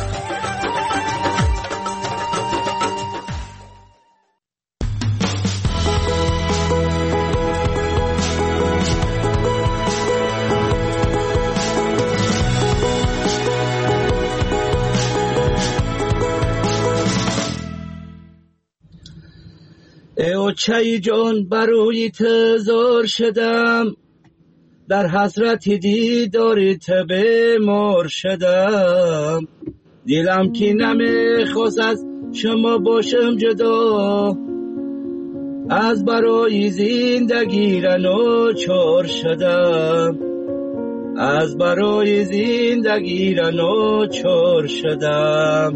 ای چای جان برای تزار شدم در حسرت دیدار بیمار شدم دلم که نمیخواست از شما باشم جدا از برای زندگی را ناچار شدم از برای زندگی را ناچار شدم.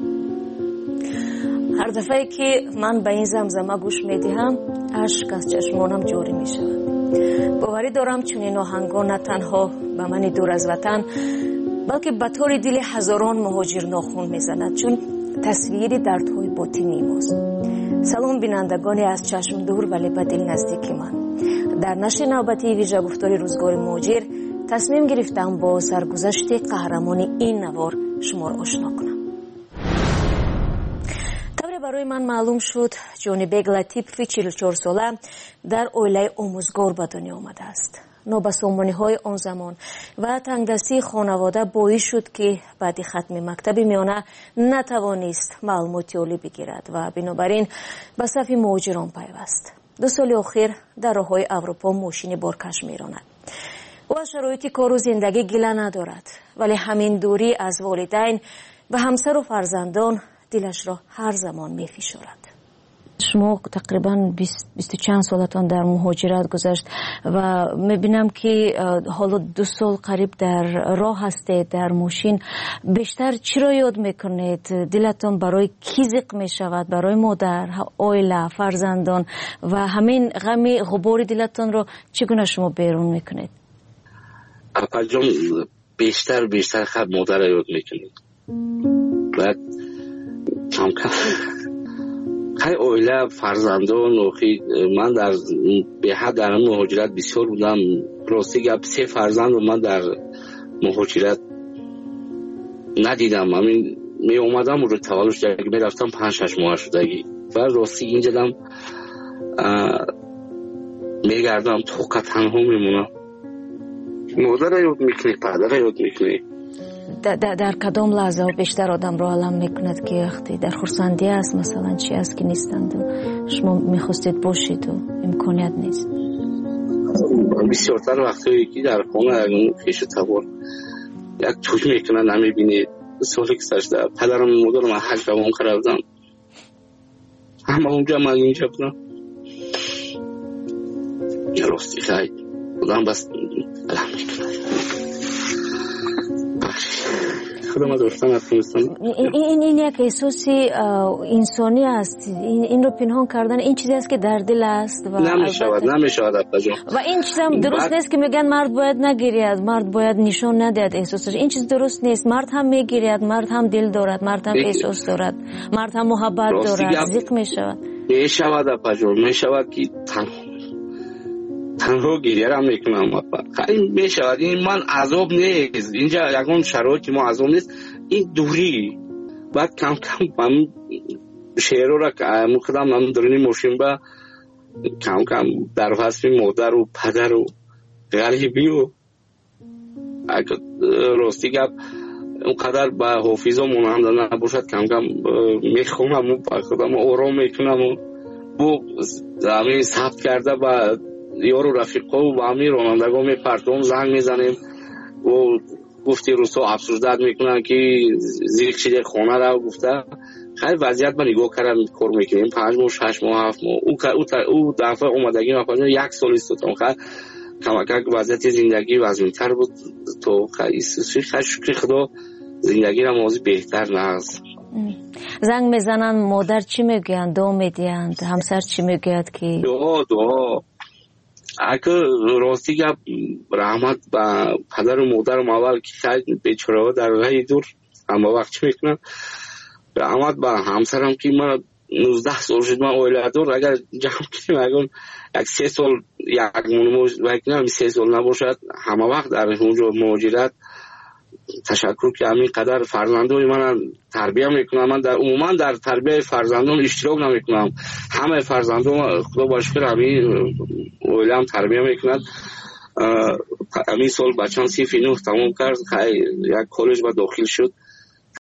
هر دفعه که من به این زمزمه گوش میدهم اشک از چشمانم جاری می شود. باوری دارم چون این آهنگا نه تنها به من دور از وطن بلکه به طور دل هزاران مهاجر ناخون میزند چون تصویری دردهای باطنی ماست. سلام بینندگانی از چشم دور ولی به دل نزدیک من. در نشر نوبتی ویژه گفتار روزگار مهاجر تصمیم گرفتم با سرگذشت قهرمان این نوار شما را آشنا کنم. برای من معلوم شد جونی بیگ لطیفی 44 ساله در اویله آموزگار به دنیا آمده است. نابسامانی های آن زمان و تنگدستی خانواده باعث شد که بعد ختم مکتب میانه نتوانست معلوماتی عالی بگیرد و بنابراین به صف مهاجران پیوست. 2 سال اخیر در راههای اروپا ماشین بارکش میراند. او از شرایط کار و زندگی گله ندارد ولی همین دوری از والدین و همسر و فرزندان دلش را هر زمان می فشارد. شما تقریبا 20 چند سالتان در مهاجرت گذشت و میبینم که حالا 2 سال قریب در راه هستید در ماشین. بیشتر چی را یاد میکنید؟ دلتان برای کی زق میشود؟ برای مادر، عائله، فرزندان و همین غم غبار دلتان را چگونه شما بیرون میکنید؟ اپا جان بیشتر خب مادر را یاد میکنید. بعد کم خیلی اویله فرزندان و من به حد در مهاجرت بسیار بودم. راستی گپ 3 فرزند رو من در مهاجرت ندیدم. همین می اومدم رو تولد شدگی می رفتم 5-6 ماه شدگی و راستی اینجا دم می گردم توقع تنها میمونم. مادر یاد میکنی، پدر یاد میکنی. در کدام لحظه بیشتر آدم رو علم میکند که وقتی در خرسندی است مثلا چی است که نیستند و شما میخواستید باشید و امکانیت نیست؟ بسیارتر وقتی که در خانه اگه خیش تبار یک توش میکنن نمیبینید. سالی که سرشده پدرم مادرم حج دوام کردم همه اونجا من اینجا بودم. یه راستی خیلی بودم بس علم میکنن این یک احساسی انسانی است. این رو پنهان کردن این چیزی است که در دل است و نمیشود و این چیز هم درست نیست که میگن مرد باید نگیرید، مرد باید نشان ندهد احساسش. این چیز درست نیست. مرد هم میگیرد، مرد هم دل دارد، مرد هم احساس دارد، مرد هم محبت دارد. زیق میشود میشود که تنها گریه را میکنم. خیلی میشود. این من عذاب نیست. اینجا یکون شرایطی ما عذاب نیست. این دوری بعد کم من شعر را مخدم من درونی ماشین با کم در وصف مادر و پدر و غریبی و راستی گپ اونقدر به حافظا ماننده نباشد کم میخونم و خودم آرام میکنم و بو همین ثبت کرده و یارو رفیقا و همین رانندگان میپرتون زنگ میزنیم و گفتی روستا افسردت میکنن که زیر شده خانه را گفته. خیلی وضعیت من نگاه کردم کار میکنیم 5 ماه 6 ماه 7 ماه او دفعه اومدگی من 1 سال استودم. خیلی کمک وضعیت زندگی وزن‌تر بود تو خیلی شکر خدا زندگی را موضوع بهتر نهست. زنگ میزنن مادر چی میگویند؟ دعا میدیند؟ همسر چی میگوید که دعا اگه راستی گپ رحمت با پدر و مادرم اول که خیلی بیچاره در راه دور اما وقت چی میکنن رحمت با همسرم که من 19 سال شد من اویله دار، اگر جمع کنیم اگر یک 3 سال یک مونموز بکنم 3 سال نباشد همه وقت در اونجا مهاجرت. تشکر که همین قدر فرزندان من تربیه میکنم. من عموما در تربیه فرزندان اشتراک نمیکنم. همه فرزندان خدا باشکر همین اویله هم تربیه میکند. همین سال بچه‌م 39 تمام کرد، یک کالج با داخل شد.